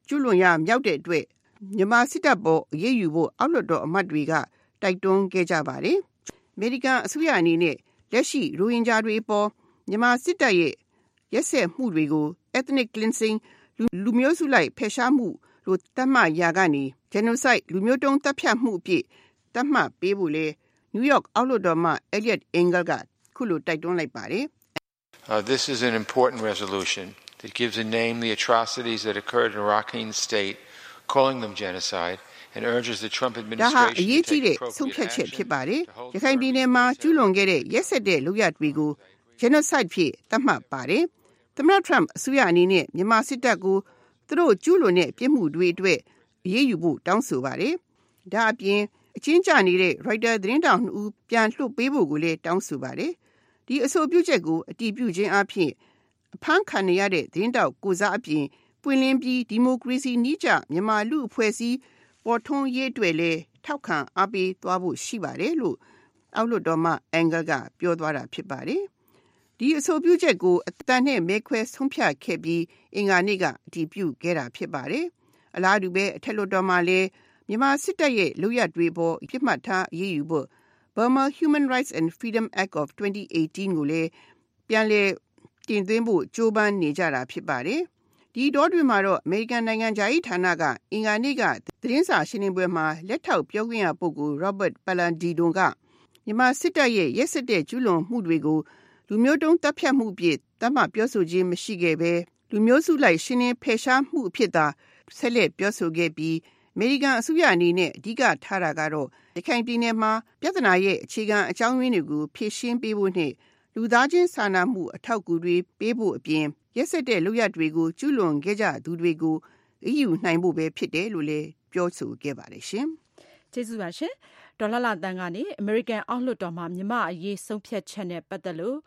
ကျူးလွန်ရမြောက်တဲ့အတွက်မြန်မာစစ်တပ်ပေါ်အရေးယူဖို့အောက်လွှတ်တော်အမတ်တွေကတိုက်တွန်းခဲ့ကြပါတယ်။အမေရိကန်အစိုးရအနေနဲ့လက်ရှိရိုဟင်ဂျာတွေအပေါ်မြန်မာစစ်တပ်ရဲ့ရက်စက်မှုတွေကို ethnic cleansing လူ, လူမျိုးစုလိုက်ဖယ်ရှားမှုလို့သတ်မှတ်ရာကနေ genocide လူမျိုးတုံးတပ်ဖြတ်မှုအဖြစ်သတ်မှတ်ပေးဖို့လေ New York အောက်လွှတ်တော်မှ Eliot Engel ကခုလိုတိုက်တွန်းလိုက်ပါတယ်။ Uh, this is an important resolution that gives a name the atrocities that occurred in Rakhine State, calling them genocide, and urges the Trump administration to take appropriate action. ဖြစ်ပါတယ်။ရခိုင်ပြည်နယ်မှာကျူးလွန်ခဲ့တဲ့ရက်စက်တဲ့လုပ်ရပ်တွေကို genocide ဖြစ်သတ်မှတ်ပါတယ်။သမ္မတ Trump အစိုးရအနေနဲ့မြန်မာစစ်တပ်ကိုသူတို့ကျူးလွန်တဲ့ပြစ်မှုတွေအတွက်အရေးယူဖို့တောင်းဆိုပါတယ်။ဒါအပြင်အချင်းချနေတဲ့ Reuters သတင်းတောင်နှစ်ဦးပြန်လွှတ်ပေးဖို့ကိုလည်းတောင်းဆိုပါတယ်။ဒီအဆိုပြုချက်ကိုအတည်ပြုခြင်းအပြင်အဖမ်းခံရတဲ့သတင်းတောက်ကိုစားအပြင်ပွင့်လင်းပြီးဒီမိုကရေစီနည်းကျမြန်မာလူအဖွဲ့အစည်းပေါ်ထွန်းရေးအတွက်လည်းထောက်ခံအားပေးသွားဖို့ရှိပါတယ်လို့အောက်လွှတ်တော်မှ Engel ကပြောသွားတာဖြစ်ပါတယ်။ဒီအဆိုပြုချက်ကိုအတန်နဲ့မဲခွဲဆုံးဖြတ်ခဲ့ပြီးအင်္ဂါနေ့ကအတည်ပြုခဲ့တာဖြစ်ပါတယ်။အလားတူပဲအထက်လွှတ်တော်မှာလည်းမြန်မာစစ်တပ်ရဲ့လုပ်ရပ်တွေပေါ်ပြစ်မှတ်ထားအရေးယူဖို့ Burma Human Rights and Freedom Act of twenty eighteen ကိုလည်းပြန်လည်တင်သွင်းဖို့ကြိုးပမ်းနေကြတာဖြစ်ပါတယ်။ဒီတော့တွင်မှာတော့အမေရိကန်နိုင်ငံခြားရေးဌာနကအင်္ဂါနေ့ကသတင်းစာရှင်းလင်းပွဲမှာလက်ထောက်ပြောခွင့်ရပုဂ္ဂိုလ် Robert Palladino ကမြန်မာစစ်တပ်ရဲ့ရက်စက်တဲ့ကျူးလွန်မှုတွေကိုလူမျိုးတုံးတပ်ဖြတ်မှုအဖြစ်သတ်မှတ်ပြောဆိုခြင်းမရှိခဲ့ဘဲလူမျိုးစုလိုက်ရှင်းလင်းဖယ်ရှားမှုအဖြစ်သာဆက်လက်ပြောဆိုခဲ့ပြီးအမေရိကန်အစိုးရအနေနဲ့အဓိကထားတာကတော့ရခိုင်ပြည်နယ်မှာပြဿနာရဲ့အခြေခံအကြောင်းရင်းတွေကိုဖြေရှင်းပေးဖို့နဲ့လူသားချင်းစာနာမှုအထောက်အကူတွေပေးဖို့အပြင်ရက်စက်တဲ့လုပ်ရပ်တွေကိုကျူးလွန်ခဲ့ကြသူတွေကိုအယူနိုင်ဖို့ပဲဖြစ်တယ်လို့လည်းပြောဆိုခဲ့ပါတယ်ရှင်။ကျေးဇူးပါရှင်။ဒေါ်လာလာတန်ကနေအမေရိကန်အောက်လွှတ်တော်မှာမြန်မာအရေးဆုံးဖြတ်ချက်နဲ့ပတ်သက်လို့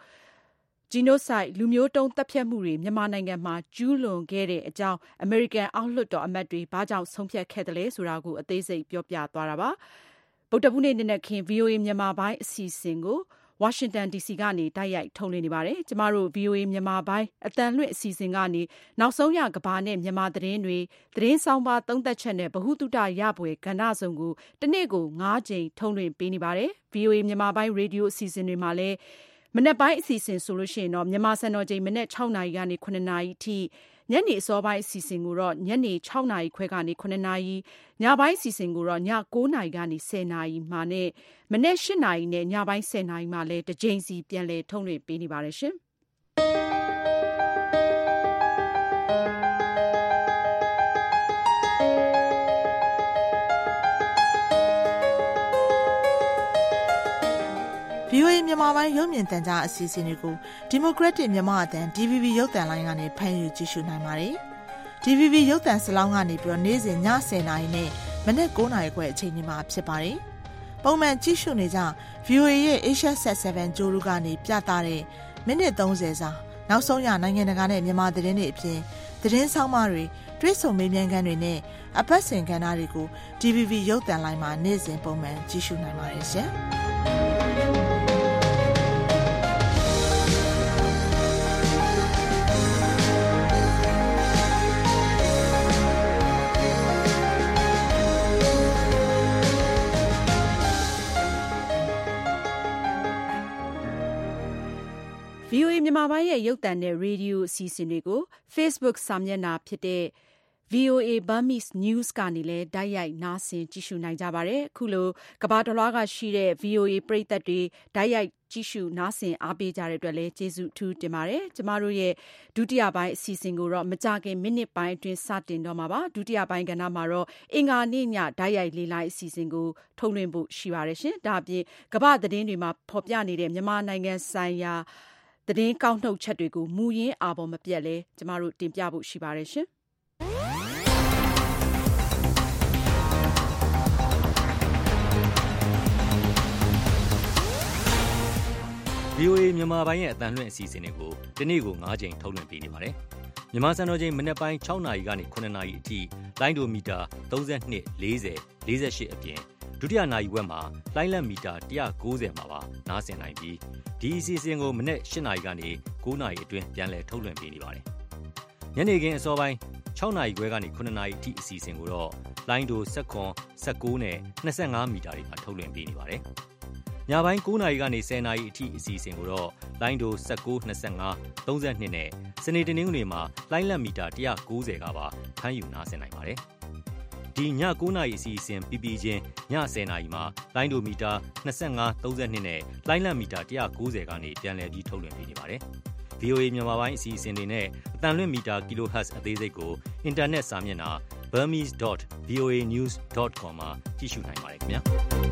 genocide လူမျိုးတုံးတပ်ဖြတ်မှုတွေမြန်မာနိုင်ငံမှာကျူးလွန်ခဲ့တဲ့အကြောင်းအမေရိကန်အောက်လွှတ်တော်အမတ်တွေဘာကြောင့်ဆုံးဖြတ်ခဲ့တယ်လဲဆိုတာကိုအသေးစိတ်ပြောပြသွားတာပါဗုဒ္ဓဘူးနေ့နေ့နဲ့ခင် ဗွီအိုအေ မြန်မာပိုင်းအစီအစဉ်ကိုဝါရှင်တန် ဒီစီ ကနေတိုက်ရိုက်ထုတ်လွှင့်နေပါတယ်ကျမတို့ ဗွီအိုအေ မြန်မာပိုင်းအသံလွှင့်အစီအစဉ်ကနေနောက်ဆုံးရကဘာနဲ့မြန်မာသတင်းတွေသတင်းဆောင်ပါသုံးသက်ချက်နဲ့ဗဟုသုတရပွဲကဏ္ဍစုံကိုတနေ့ကို၅ကြိမ်ထုတ်လွှင့်ပေးနေပါတယ် ဗွီအိုအေ မြန်မာပိုင်းရေဒီယိုအစီအစဉ်တွေမှာလည်းမနက်ပိုင်းအစီအစဉ်ဆိုလို့ရှိရင်တော့မြန်မာစံတော်ချိန်မနက်၆နာရီကနေ၇နာရီအထိညနေအစောပိုင်းအစီအစဉ်ကိုတော့ညနေ၆နာရီခွဲကနေ၇နာရီညပိုင်းအစီအစဉ်ကိုတော့ည၉နာရီကနေ၁၀နာရီမှနဲ့မနက်၈နာရီနဲ့ညပိုင်း၁၀နာရီမှလည်းတစ်ကြိမ်စီပြန်လည်ထုတ်လွှင့်ပေးနေပါတယ်ရှင်ဗွီအိုအေ မြန်မာပိုင်းရုပ်မြင်သံကြားအစီအစဉ်တွေကို Democratic မြန်မာအသံ ဒီ ဗီ ဘီ ရုပ်သံလိုင်းကနေဖမ်းယူကြည့်ရှုနိုင်ပါတယ်။ ဒီ ဗီ ဘီ ရုပ်သံစလောင်းကနေပြီးတော့နေ့စဉ်ည၁၀နာရီနဲ့မနက်၉နာရီခွဲအချိန်ဒီမှာဖြစ်ပါတယ်။ပုံမှန်ကြည့်ရှုနေကြ ဗွီအိုအေ ရဲ့ Asia Sat 7 ကြိုးလူကနေပြသတဲ့မိနစ်သုံးဆယ်စာနောက်ဆုံးရနိုင်ငံတကာနဲ့မြန်မာသတင်းတွေအပြင်သတင်းဆောင်မတွေတွေ့ဆုံမေးမြန်းခန်းတွေနဲ့အပတ်စဉ်ကဏ္ဍတွေကို ဒီ ဗီ ဘီ ရုပ်သံလိုင်းမှာနေ့စဉ်ပုံမှန်ကြည့်ရှုနိုင်ပါတယ်ရှင်။ဗွီအိုအေ မြန်မာပိုင်းရဲ့ရုပ်သံနဲ့ရေဒီယိုအစီအစဉ်တွေကို Facebook စာမျက်နှာဖြစ်တဲ့ ဗွီအိုအေ Burmese News ကနေလည်းတိုက်ရိုက်နားဆင်ကြည့်ရှုနိုင်ကြပါတယ်။အခုလိုကမ္ဘာတစ်လွှားကရှိတဲ့ ဗွီအိုအေ ပရိသတ်တွေတိုက်ရိုက်ကြည့်ရှုနားဆင်အားပေးကြတဲ့အတွက်လည်းကျေးဇူးအထူးတင်ပါတယ်။ကျမတို့ရဲ့ဒုတိယပိုင်းအစီအစဉ်ကိုတော့မကြခင်မိနစ်ပိုင်းအတွင်းစတင်တော့မှာပါ။ဒုတိယပိုင်းကဏ္ဍမှာတော့အင်္ဂါနေ့ညတိုက်ရိုက်လေလိုင်းအစီအစဉ်ကိုထုတ်လွှင့်ဖို့ရှိပါတယ်ရှင်။ဒါအပြင်ကမ္ဘာသတင်းတွေမှာဖော်ပြနေတဲ့မြန်မာနိုင်ငံဆိုင်ရာသတင်းကောက်နှုတ်ချက်တွေကိုမူရင်းအာပေါ်မပြတ်လဲကျမတို့တင်ပြဖို့ရှိပါတယ်ရှင်။ဗွီအိုအေ မြန်မာပိုင်းရဲ့အသံလွှင့်အစီအစဉ်တွေကိုဒီနေ့ကို၅ကြိမ်ထုတ်လွှင့်ပေးနေပါတယ်။မြန်မာစံတော်ချိန်မနက်ပိုင်း၆နာရီကနေ၇နာရီအထိလိုင်းဒိုမီတာ၃၂ ၄၀ ၄၈အပြင်ဒုတိယနာရီဝက်မှာလိုင်းလက်မီတာ၁၉၀မှာပါနားဆင်နိုင်ပြီးဒီအစီအစဉ်ကိုမနက်၈နာရီကနေ၉နာရီအတွင်းပြန်လည်ထုတ်လွှင့်ပေးနေပါတယ်။ညနေခင်းအစောပိုင်း၆နာရီခွဲကနေခုနှစ်နာရီအထိအစီအစဉ်ကိုတော့လိုင်းဒို၁၇ ၁၉နဲ့၂၅မီတာတွေမှာထုတ်လွှင့်ပေးနေပါတယ်။ညပိုင်း၉နာရီကနေ၁၀နာရီအထိအစီအစဉ်ကိုတော့လိုင်းဒို၁၉ ၂၅ ၃၂နဲ့စနေတနင်္ဂနွေမှာလိုင်းလက်မီတာ၁၉၀ကပါဖမ်းယူနားဆင်နိုင်ပါတယ်။ဒီည၉နာရီအစီအစဉ်ပြီးပြီးချင်းည၁၀နာရီမှာလိုင်းဒိုမီတာ၂၅ ၃၂နဲ့လိုင်းလက်မီတာ၁၉၀ကနေပြန်လည်ပြီးထုတ်လွှင့်ပေးနေပါတယ်။ဗွီအိုအေ မြန်မာပိုင်းအစီအစဉ်တွေနဲ့အတန်လွင့်မီတာ kilohertz အသေးစိတ်ကိုအင်တာနက်စာမျက်နှာ burmese dot v o a news dot com မှာကြည့်ရှုနိုင်ပါတယ်ခင်ဗျာ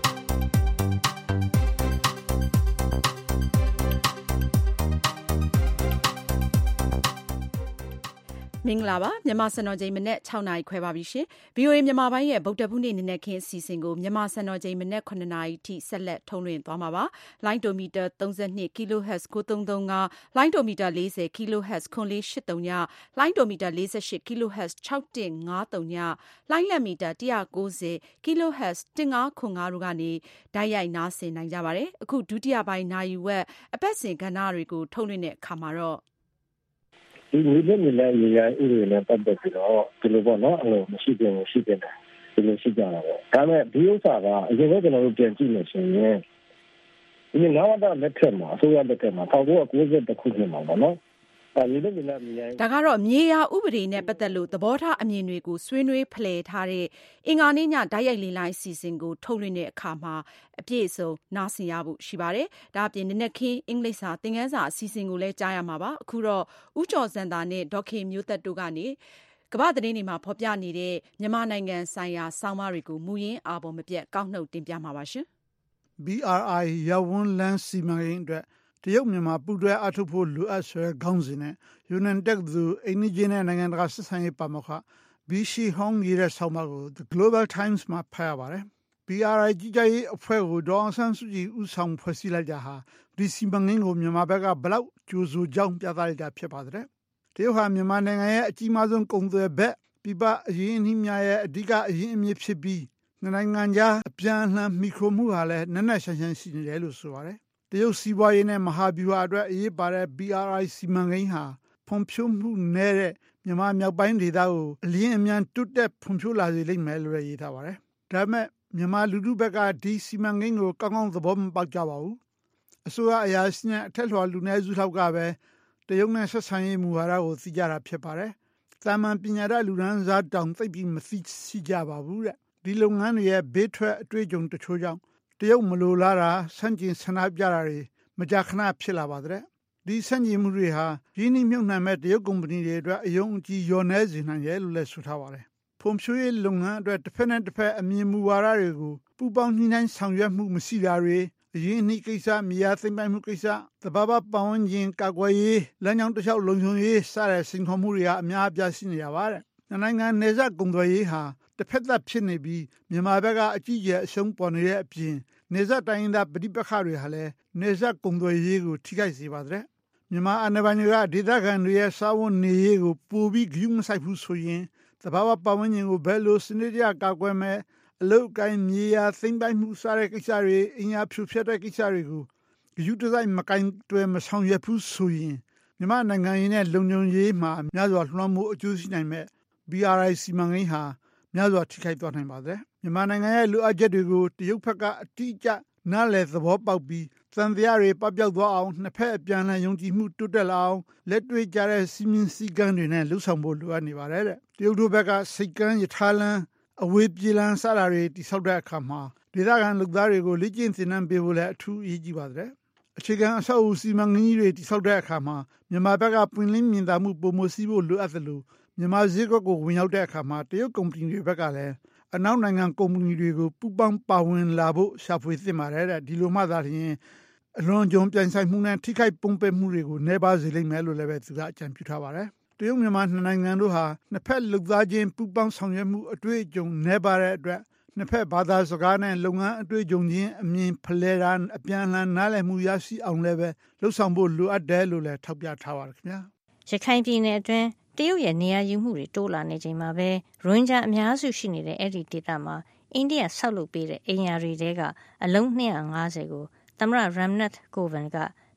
မင်္ဂလာပါမြန်မာစံတော်ချိန်မနေ့၆နာရီခွဲပါပြီရှင် ဗွီအိုအေ မြန်မာပိုင်းရဲ့ဗုဒ္ဓဘူးနေ့နနက်ခင်းအစီအစဉ်ကိုမြန်မာစံတော်ချိန်မနေ့ခုနှစ်နာရီထိဆက်လက်ထုံးလွှင့်သွားမှာပါလိုင်းဒိုမီတာ၃၂ kilohertz ၉၃၃၅လိုင်းဒိုမီတာ၄၀ kilohertz ခွန်လေး၈၃ညလိုင်းဒိုမီတာ၄၈ kilohertz ၆၁၅၃ညလိုင်းလက်မီတာ၁၉၀ kilohertz ၁၅ခွန်၅တို့ကနေဓာတ်ရိုက်နားဆင်နိုင်ကြပါတယ်အခုဒုတိယပိုင်းနာရီဝက်အပတ်စဉ်ကဏ္ဍတွေကိုထုံးလွှင့်တဲ့အခါမှာတော့ဒီမြေနဲ့မြေနဲ့ရေရဥတွေနဲ့ပတ်သက်ပြီးတော့ဒီလိုပေါ့နော်အဲ့လိုမရှိပြန်ရှိပြန်တယ်ဒီလိုရှိကြတာပေါ့ဒါပေမဲ့ဒီဥစ္စာကအရင်ကကျွန်တော်တို့ပြန်ကြည့်လို့ဆိုရင်ဒီနဝတလက်ထက်မှာအစိုးရလက်ထက်မှာ၁၉၉၁ခုနှစ်မှာပေါ့နော်ဒါကတော့မြေယာဥပဒေနဲ့ပတ်သက်လို့သဘောထားအမြင်တွေကိုဆွေးနွေးဖလှယ်ထားတဲ့အင်္ဂါနေ့ညဓာတ်ရိုက်လေလိုင်းအစီအစဉ်ကိုထုတ်လွှင့်တဲ့အခါမှာအပြည့်အစုံနားဆင်ရဖို့ရှိပါတယ်။ဒါအပြင်နနက်ခင်းအင်္ဂလိပ်စာသင်ခန်းစာအစီအစဉ်ကိုလည်းကြားရမှာပါ။အခုတော့ဦးကျော်စံသာနဲ့ဒေါက်ခင်မျိုးသက်တို့ကနေကမ္ဘာသတင်းတွေမှာဖော်ပြနေတဲ့မြန်မာနိုင်ငံဆိုင်ရာဆောင်းပါးတွေကိုမူရင်းအာပေါ်မပြတ်ကောက်နှုတ်တင်ပြမှာပါရှင်။ B R I ရပ်ဝန်းလန်းစီမံကိန်းအတွက်တရုတ်မြန်မာပူးတွဲအထောက်ဖို့လိုအပ်ဆွဲခေါင်းစဉ်နဲ့ယူနန်တက္ကသိုလ်အိန္ဒိယနဲ့နိုင်ငံတကာဆက်ဆံရေးပါမောက္ခဘီရှီဟောင်းရေးတဲ့ဆောင်းပါးကို The Global Times မှာဖတ်ရပါတယ်။ B R I ကြီးကြပ်ရေးအဖွဲ့ကိုဒေါ်အောင်ဆန်းစုကြည်ဦးဆောင်ဖွဲ့စည်းလိုက်တာဟာဒီစီမံကိန်းကိုမြန်မာဘက်ကဘလောက်ကြိုးဆိုကြောင်းပြသလိုက်တာဖြစ်ပါတယ်။တရုတ်ဟာမြန်မာနိုင်ငံရဲ့အကြီးမားဆုံးကုန်သွယ်ဘက်ပြပအရင်းအနှီးများရဲ့အဓိကအရင်းအမြစ်ဖြစ်ပြီးနိုင်ငံခြားအပြန်အလှန်မိခိုမှုဟာလည်းနက်နက်ရှိုင်းရှိုင်းရှိနေတယ်လို့ဆိုပါတယ်။တရုတ်စီးပွားရေးနဲ့မဟာဗျူဟာအတွက်အရေးပါတဲ့ B R I စီမံကိန်းဟာဖွံ့ဖြိုးမှုနည်းတဲ့မြန်မာမြောက်ပိုင်းဒေသကိုအလင်းအမြန်တိုးတက်ဖွံ့ဖြိုးလာစေလိမ့်မယ်လို့ရေးထားပါတယ်။ဒါပေမဲ့မြန်မာလူထုဘက်ကဒီစီမံကိန်းကိုကောင်းကောင်းသဘောမပေါက်ကြပါဘူး။အစိုးရအရာရှိနဲ့အထက်လွှာလူနည်းစုထောက်ကပဲတရုတ်နဲ့ဆက်ဆံရေးမူဝါဒကိုသိကြတာဖြစ်ပါတယ်။သာမန်ပညာတတ်လူဒန်းစားတောင်သိပြီးမသိရှိကြပါဘူးတဲ့။ဒီလုပ်ငန်းတွေရဲ့ဘေးထွက်အတွေ့အကြုံတချို့ကြောင့်တရုတ်မလိုလားတာဆန့်ကျင်ဆန္ဒပြတာတွေမကြာခဏဖြစ်လာပါတဲ့ဒီဆန့်ကျင်မှုတွေဟာရင်းနှီးမြှုပ်နှံမဲ့တရုတ်ကုမ္ပဏီတွေအတွက်အယုံအကြည်လျော့နည်းစေနိုင်တယ်လို့လည်းဆိုထားပါတယ်။ဖွံ့ဖြိုးရေးလုပ်ငန်းအတွက်တစ်ဖက်နဲ့တစ်ဖက်အမြင်မူဝါဒတွေကိုပူးပေါင်းနှိမ့်နိုင်ဆောင်ရွက်မှုမရှိတာတွေအရင်းအနှီးကိစ္စမြေယာသိမ်းပိုက်မှုကိစ္စသဘာဝပတ်ဝန်းကျင်ကာကွယ်ရေးလမ်းကြောင်းတစ်လျှောက်လုံခြုံရေးစတဲ့စိန်ခေါ်မှုတွေကအများအပြားရှိနေရပါတယ်။နိုင်ငံနယ်စပ်ကုန်သွယ်ရေးဟာတစ်ဖက်သက်ဖြစ်နေပြီးမြန်မာဘက်ကအကြီးအကျယ်အရှုံးပေါ်နေတဲ့အပြင်နေဆက်တိုင်းရင်းသားပဋိပက္ခတွေဟာလည်းနေဆက်ကုန်သွယ်ရေးကိုထိခိုက်စေပါတယ်။မြန်မာအာဏာပိုင်တွေကဒေသခံတွေရဲ့စာဝန်နေရေးကိုပိုပြီးဂရုမစိုက်ဘူးဆိုရင်သဘာဝပတ်ဝန်းကျင်ကိုဘယ်လိုစနစ်တကျကာကွယ်မယ်အလုတ်ကိုင်းမြေယာသိမ့်ပိုက်မှုစတဲ့ကိစ္စတွေအင်အားဖြူဖြတ်တဲ့ကိစ္စတွေကိုဂရုတစိုက်မကင်တွယ်မဆောင်ရွက်ဘူးဆိုရင်မြန်မာနိုင်ငံရင်းနဲ့လုံခြုံရေးမှာများစွာလွှမ်းမိုးအကျိုးရှိနိုင်မဲ့ B R I စီမံကိန်းဟာများစွာထိခိုက်သွားနိုင်ပါတယ်။မြန်မာနိုင်ငံရဲ့လိုအပ်ချက်တွေကိုတရုတ်ဘက်ကအတိအကျနားလည်သဘောပေါက်ပြီးသံတရားတွေပပျောက်သွားအောင်နှစ်ဖက်အပြန်အလှန်ယုံကြည်မှုတိုးတက်လာအောင်လက်တွေ့ကြတဲ့စီမင်းစည်းကမ်းတွေနဲ့လှုပ်ဆောင်ဖို့လိုအပ်နေပါတယ်တဲ့။တရုတ်တို့ဘက်ကစိတ်ကမ်းယထာလန်းအဝေးပြေးလန်းစတာတွေတိဆောက်တဲ့အခါမှာဒေသခံလူသားတွေကိုလေ့ကျင့်သင်တန်းပေးဖို့လည်းအထူးအရေးကြီးပါတယ်။အခြေခံအဆောက်အဦစီမံကိန်းကြီးတွေတိဆောက်တဲ့အခါမှာမြန်မာဘက်ကပွင့်လင်းမြင်သာမှုပုံမစီဖို့လိုအပ်သလိုမြန်မာဈေးကွက်ကိုဝင်ရောက်တဲ့အခါမှာတရုတ်ကုမ္ပဏီတွေဘက်ကလည်းအနောက်နိုင်ငံကုမ္ပဏီတွေကိုပူးပေါင်းပါဝင်လာဖို့ရှာဖွေသင့်ပါတယ်တဲ့ဒီလိုမှသာလျှင်အလွန်ကြုံပြိုင်ဆိုင်မှုနဲ့ထိခိုက်ပုံပဲမှုတွေကိုနှဲပါစေလိမ့်မယ်လို့လည်းပဲသူကအကြံပြုထားပါတယ်တရုတ်မြန်မာနှစ်နိုင်ငံတို့ဟာနှစ်ဖက်လူသားချင်းပူးပေါင်းဆောင်ရွက်မှုအတွေ့အကြုံနှဲပါတဲ့အတွက်နှစ်ဖက်ဘာသာစကားနဲ့လုပ်ငန်းအတွေ့အကြုံချင်းအမြင်ဖလှယ်တာအပြန်အလှန်နားလည်မှုရရှိအောင်လည်းပဲလှုပ်ဆောင်ဖို့လိုအပ်တယ်လို့လည်းထောက်ပြထားပါတယ်ခင်ဗျာရခိုင်ပြည်နယ်အတွင်းတရုတ်ရဲ့နေရာယူမှုတွေတိုးလာနေချိန်မှာပဲရိုဟင်ဂျာအများစုရှိနေတဲ့အဲ့ဒီဒေသမှာအိန္ဒိယဆောက်လုပ်ပေးတဲ့အိမ်ယာတွေတဲကအလုံး၂၅၀ကိုသမ္မတ Ramnath Kovind က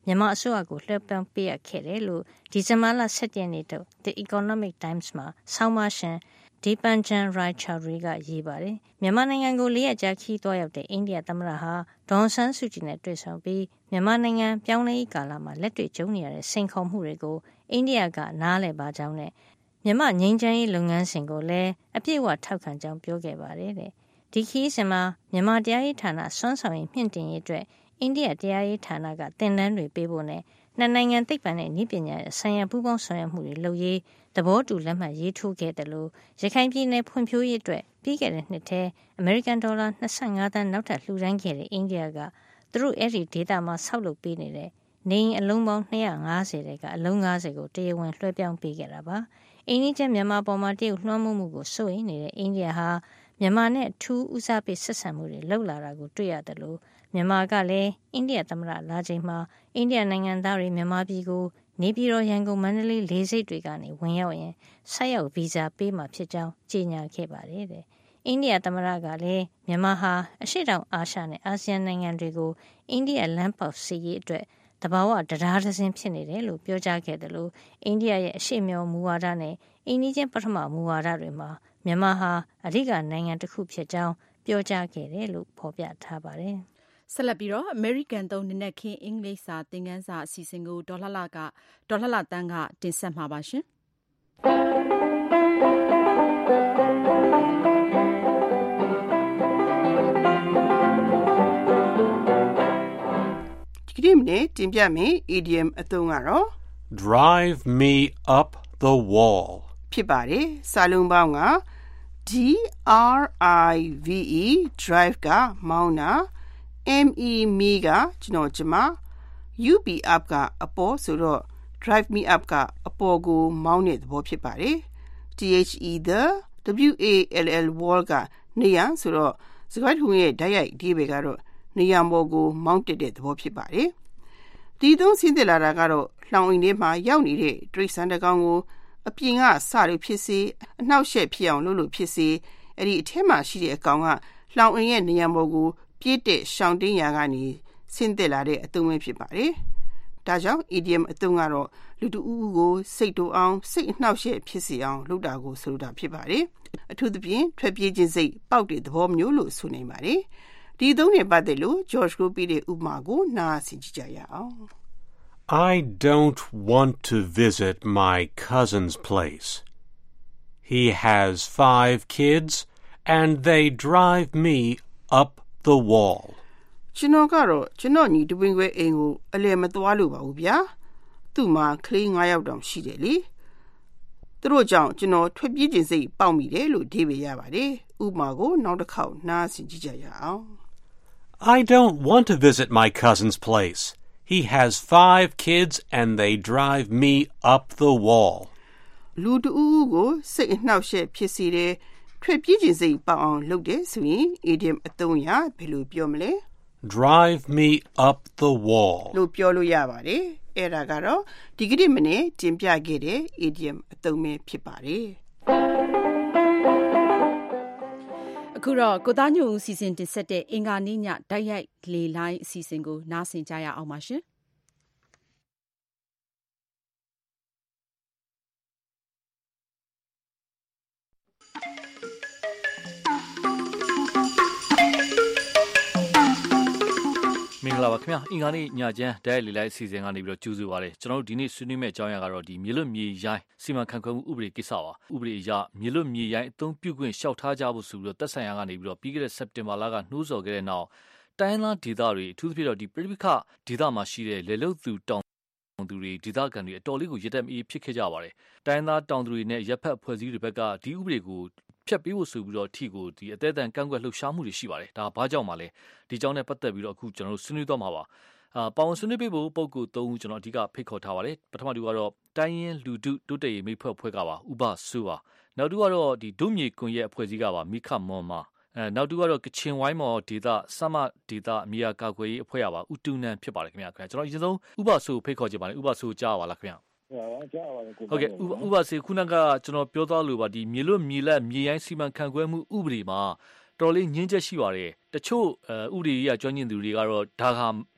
မြန်မာအစိုးရကိုလွှဲပြောင်းပေးရခဲ့တယ်လို့ဒီဇင်ဘာလ၁၇ရက်နေ့ထုတ် The Economic Times မှာဆောင်းပါးရှင် Deepanjan Roychowdhury ကရေးပါတယ်။မြန်မာနိုင်ငံကိုလေးရက်ကြာခီးသွားရောက်တဲ့အိန္ဒိယသမ္မတဟာဒေါ်အောင်ဆန်းစုကြည်နဲ့တွေ့ဆုံပြီးမြန်မာနိုင်ငံပြောင်းလဲရေးကာလမှာလက်တွေ့ကြုံနေရတဲ့စိန်ခေါ်မှုတွေကိုအိန္ဒိယကနားလည်ပါကြောင်းနဲ့မြန်မာငြိမ်းချမ်းရေးလုပ်ငန်းစဉ်ကိုလည်းအပြည့်အဝထောက်ခံကြောင်းပြောခဲ့ပါတယ်တဲ့။ဒီခီးစဉ်မှာမြန်မာတရားရေးဌာနစွမ်းဆောင်ရည်မြင့်တင်ရေးအတွက်အိန္ဒိယတရားရေးဌာနကသင်တန်းတွေပေးဖို့နဲ့နှစ်နိုင်ငံသိပ္ပံနဲ့နည်းပညာဆိုင်ရာပူးပေါင်းဆောင်ရွက်မှုတွေလုပ်ရေးသဘောတူလက်မှတ်ရေးထိုးခဲ့တယ်လို့ရခိုင်ပြည်နယ်ဖွံ့ဖြိုးရေးအတွက်ပြီးခဲ့တဲ့နှစ်ထဲအမေရိကန်ဒေါ်လာ၂၅သန်းနောက်ထပ်လှူဒန်းခဲ့တဲ့အိန္ဒိယကသူတို့အဲ့ဒီဒေတာမှာဆောက်လုပ်ပေးနေတဲ့နေအိမ်အလုံးပေါင်း၂၅၀တဲကအလုံး၅၀ကိုတရားဝင်လွှဲပြောင်းပေးခဲ့တာပါ။အိန္ဒိယမြန်မာပေါ်မှာတရုတ်လွှမ်းမိုးမှုကိုစိုးရိမ်နေတဲ့အိန္ဒိယဟာမြန်မာနဲ့ထူးဦးစားပေးဆက်ဆံမှုတွေလှုပ်လာတာကိုတွေ့ရတယ်လို့မြန်မာကလည်းအိန္ဒိယသမ္မတလာချိန်မှာအိန္ဒိယနိုင်ငံသားတွေမြန်မာပြည်ကိုနေပြည်တော်ရန်ကုန်မန္တလေးလေးစိတ်တွေကနေဝင်ရောက်ရင်ဆက်ရောက်ဗီဇာပေးမှာဖြစ်ကြောင်းကြေညာခဲ့ပါတယ်တဲ့။အိန္ဒိယသမ္မတကလည်းမြန်မာဟာအရှေ့တောင်အာရှနဲ့အာဆီယံနိုင်ငံတွေကိုအိန္ဒိယလမ်းပေါက်စီရေးအတွက်တဘာဝတရားဒဇင်ဖြစ်နေတယ်လို့ပြောကြားခဲ့တယ်လို့အိန္ဒိယရဲ့အရှေ့မြောက်မူဝါဒနဲ့အိန္ဒိချင်းပထမမူဝါဒတွေမှာမြန်မာဟာအဓိကနိုင်ငံတစ်ခုဖြစ်ကြောင်းပြောကြားခဲ့တယ်လို့ဖော်ပြထားပါတယ်။ဆက်လက်ပြီးတော့ American သုံးနနက်ခင်းအင်္ဂလိပ်စာသင်ခန်းစာအစီအစဉ်ကိုဒေါ်လှလှကဒေါ်လှလှတန်းကတင်ဆက်မှာပါရှင်။ဒီနေ့မနေ့တင်ပြမယ် idiom အသုံးကတော့ drive me up the wall ဖြစ်ပါတယ်။စာလုံးပေါင်းက D R I V E drive ကမောင်းတာM E me ကကျွန်တော်ကျမ U P up ကအပေါ်ဆိုတော့ drive me up ကအပေါ်ကိုမောင်းတဲ့သဘောဖြစ်ပါတယ်။ T H E the W A L L wall ကနေရန်ဆိုတော့စကားထုံရဲ့ဓာတ်ရိုက်အဓိပ္ပာယ်ကတော့နေရန်ပေါ်ကိုမောင်းတက်တဲ့သဘောဖြစ်ပါတယ်။ဒီသုံးဆင်းသက်လာတာကတော့လှောင်အိမ်ထဲမှာရောက်နေတဲ့တရိတ်ဆန်တကောင်ကိုအပြင်ကစလို့ဖြစ်စေအနှောက်အယှက်ဖြစ်အောင်လုပ်လို့ဖြစ်စေအဲ့ဒီအထက်မှာရှိတဲ့အကောင်ကလှောင်အိမ်ရဲ့နေရန်ပေါ်ကိုပြည့်တဲ့ရှောင်းတင်းရာကနေဆင်းသက်လာတဲ့အသုံးပဲဖြစ်ပါတယ်။ဒါကြောင့် idiom အသုံးကတော့လူတူဦးဦးကိုစိတ်တူအောင်စိတ်အနှောက်အယှက်ဖြစ်စေအောင်လုပ်တာကိုဆိုတာဖြစ်ပါတယ်။အထူးသဖြင့်ထွက်ပြေးခြင်းစိတ်ပေါက်တဲ့သဘောမျိုးလို့ဆိုနိုင်ပါတယ်။ဒီသုံးနဲ့ပတ်သက်လို့ George ကိုပြတဲ့ဥပမာကိုနားဆင်ကြည့်ကြရအောင်။ I don't want to visit my cousin's place. He has five kids and they drive me up the wall. ကျွန်တော်ကတော့ကျွန်တော်ညီတပင်ခွဲအိမ်ကိုအလယ်မသွားလို့ပါဘူးဗျာ။သူ့မှာကလေး၅ယောက်တောင်ရှိတယ်လေ။သူတို့ကြောင့်ကျွန်တော်ထွက်ပြေးခြင်းစိတ်ပေါက်မိတယ်လို့ဒီပဲရပါတယ်။ဥပမာကိုနောက်တစ်ခေါက်နားဆင်ကြည့်ကြရအောင် I don't want to visit my cousin's place. He has five kids and they drive me up the wall. လူတူဦးကိုစိတ်အနှောက်အယှက်ဖြစ်စေတယ်ထွက်ပြေးခြင်းစိတ်ပေါက်အောင်လုပ်တယ်ဆိုရင် idiom အသုံးရဘယ်လိုပြောမလဲ Drive me up the wall လို့ပြောလို့ရပါတယ်အဲ့ဒါကတော့ဒီကနေ့မနေ့တင်ပြခဲ့တဲ့ idiom အသုံးပဲဖြစ်ပါတယ်အခုတော့ကိုသားညွန့်ဦးစီစဉ်တင်ဆက်တဲ့အင်္ဂါနေ့ညဓာတ်ရိုက်လေလိုင်းအစီအစဉ်ကိုနားဆင်ကြရအောင်ပါရှင်မင်္ဂလာပါခင်ဗျာအင်္ဂါနေ့ညချမ်းဓာတ်ရိုက်လေလိုင်းအစီအစဉ်ကနေပြီးတော့ကြိုးဆိုပါရစေကျွန်တော်တို့ဒီနေ့ဆွေးနွေးမယ့်အကြောင်းအရာကတော့ဒီမြေလွတ်မြေရိုင်းစီမံခန့်ခွဲမှုဥပဒေကိစ္စပါဥပဒေအရမြေလွတ်မြေရိုင်းအသုံးပြုခွင့်လျှောက်ထားကြဖို့ဆိုပြီးတော့သက်ဆိုင်ရာကနေပြီးတော့ပြီးခဲ့တဲ့စက်တင်ဘာလကနှိုးဆော်ခဲ့တဲ့နောက်တိုင်းလားဒေသတွေအထူးသဖြင့်တော့ဒီပြည်ပခဒေသမှာရှိတဲ့လေလုတ်သူတောင်သူတွေဒေသခံတွေအတော်လေးကိုရတက်မအေးဖြစ်ခဲ့ကြပါတယ်တိုင်းသားတောင်သူတွေနဲ့ရပ်ဖက်ဖွဲ့စည်းတွေဘက်ကဒီဥပဒေကိုဖြတ်ပေးဖို့ဆိုပြီးတော့အထီကိုဒီအသေးအံကန့်ကွက်လှုပ်ရှားမှုတွေရှိပါတယ်ဒါဘာကြောင့်မှလဲဒီကြောင့်နဲ့ပတ်သက်ပြီးတော့အခုကျွန်တော်တို့ဆွေးနွေးတော့မှာပါအာပါဝင်ဆွေးနွေးပေးဖို့ပုံကူသုံးဦးကျွန်တော်အဓိကဖိတ်ခေါ်ထားပါတယ်ပထမတူကတော့တိုင်းရင်းလူထုတိုးတက်ရေးမိဖွဲ့ဖွဲ့ကပါဥပဆိုးပါနောက်တူကတော့ဒီဒုမြေကွန်ရဲ့အဖွဲ့အစည်းကပါမိခမွန်မာအဲနောက်တူကတော့ကချင်ဝိုင်းမော်ဒေသစမဒေသအမြေကာကွယ်ရေးအဖွဲ့ရပါဥတူနန်ဖြစ်ပါတယ်ခင်ဗျာခင်ဗျာကျွန်တော်အရင်ဆုံးဥပဆိုးဖိတ်ခေါ်ကြပါမယ်ဥပဆိုးကြားပါလားခင်ဗျာဟုတ်ကဲ့ဥပစေခုနကကျွန်တော်ပြောသားလို့ပါဒီမြေလွတ်မြေလက်မြေရိုင်းစီမံခန့်ခွဲမှုဥပဒေမှာတော်လေးညှင်းချက်ရှိပါတယ်တချို့ဥပဒေကြီးကကျွမ်းကျင်သူတွေကတော့ဒါဟာ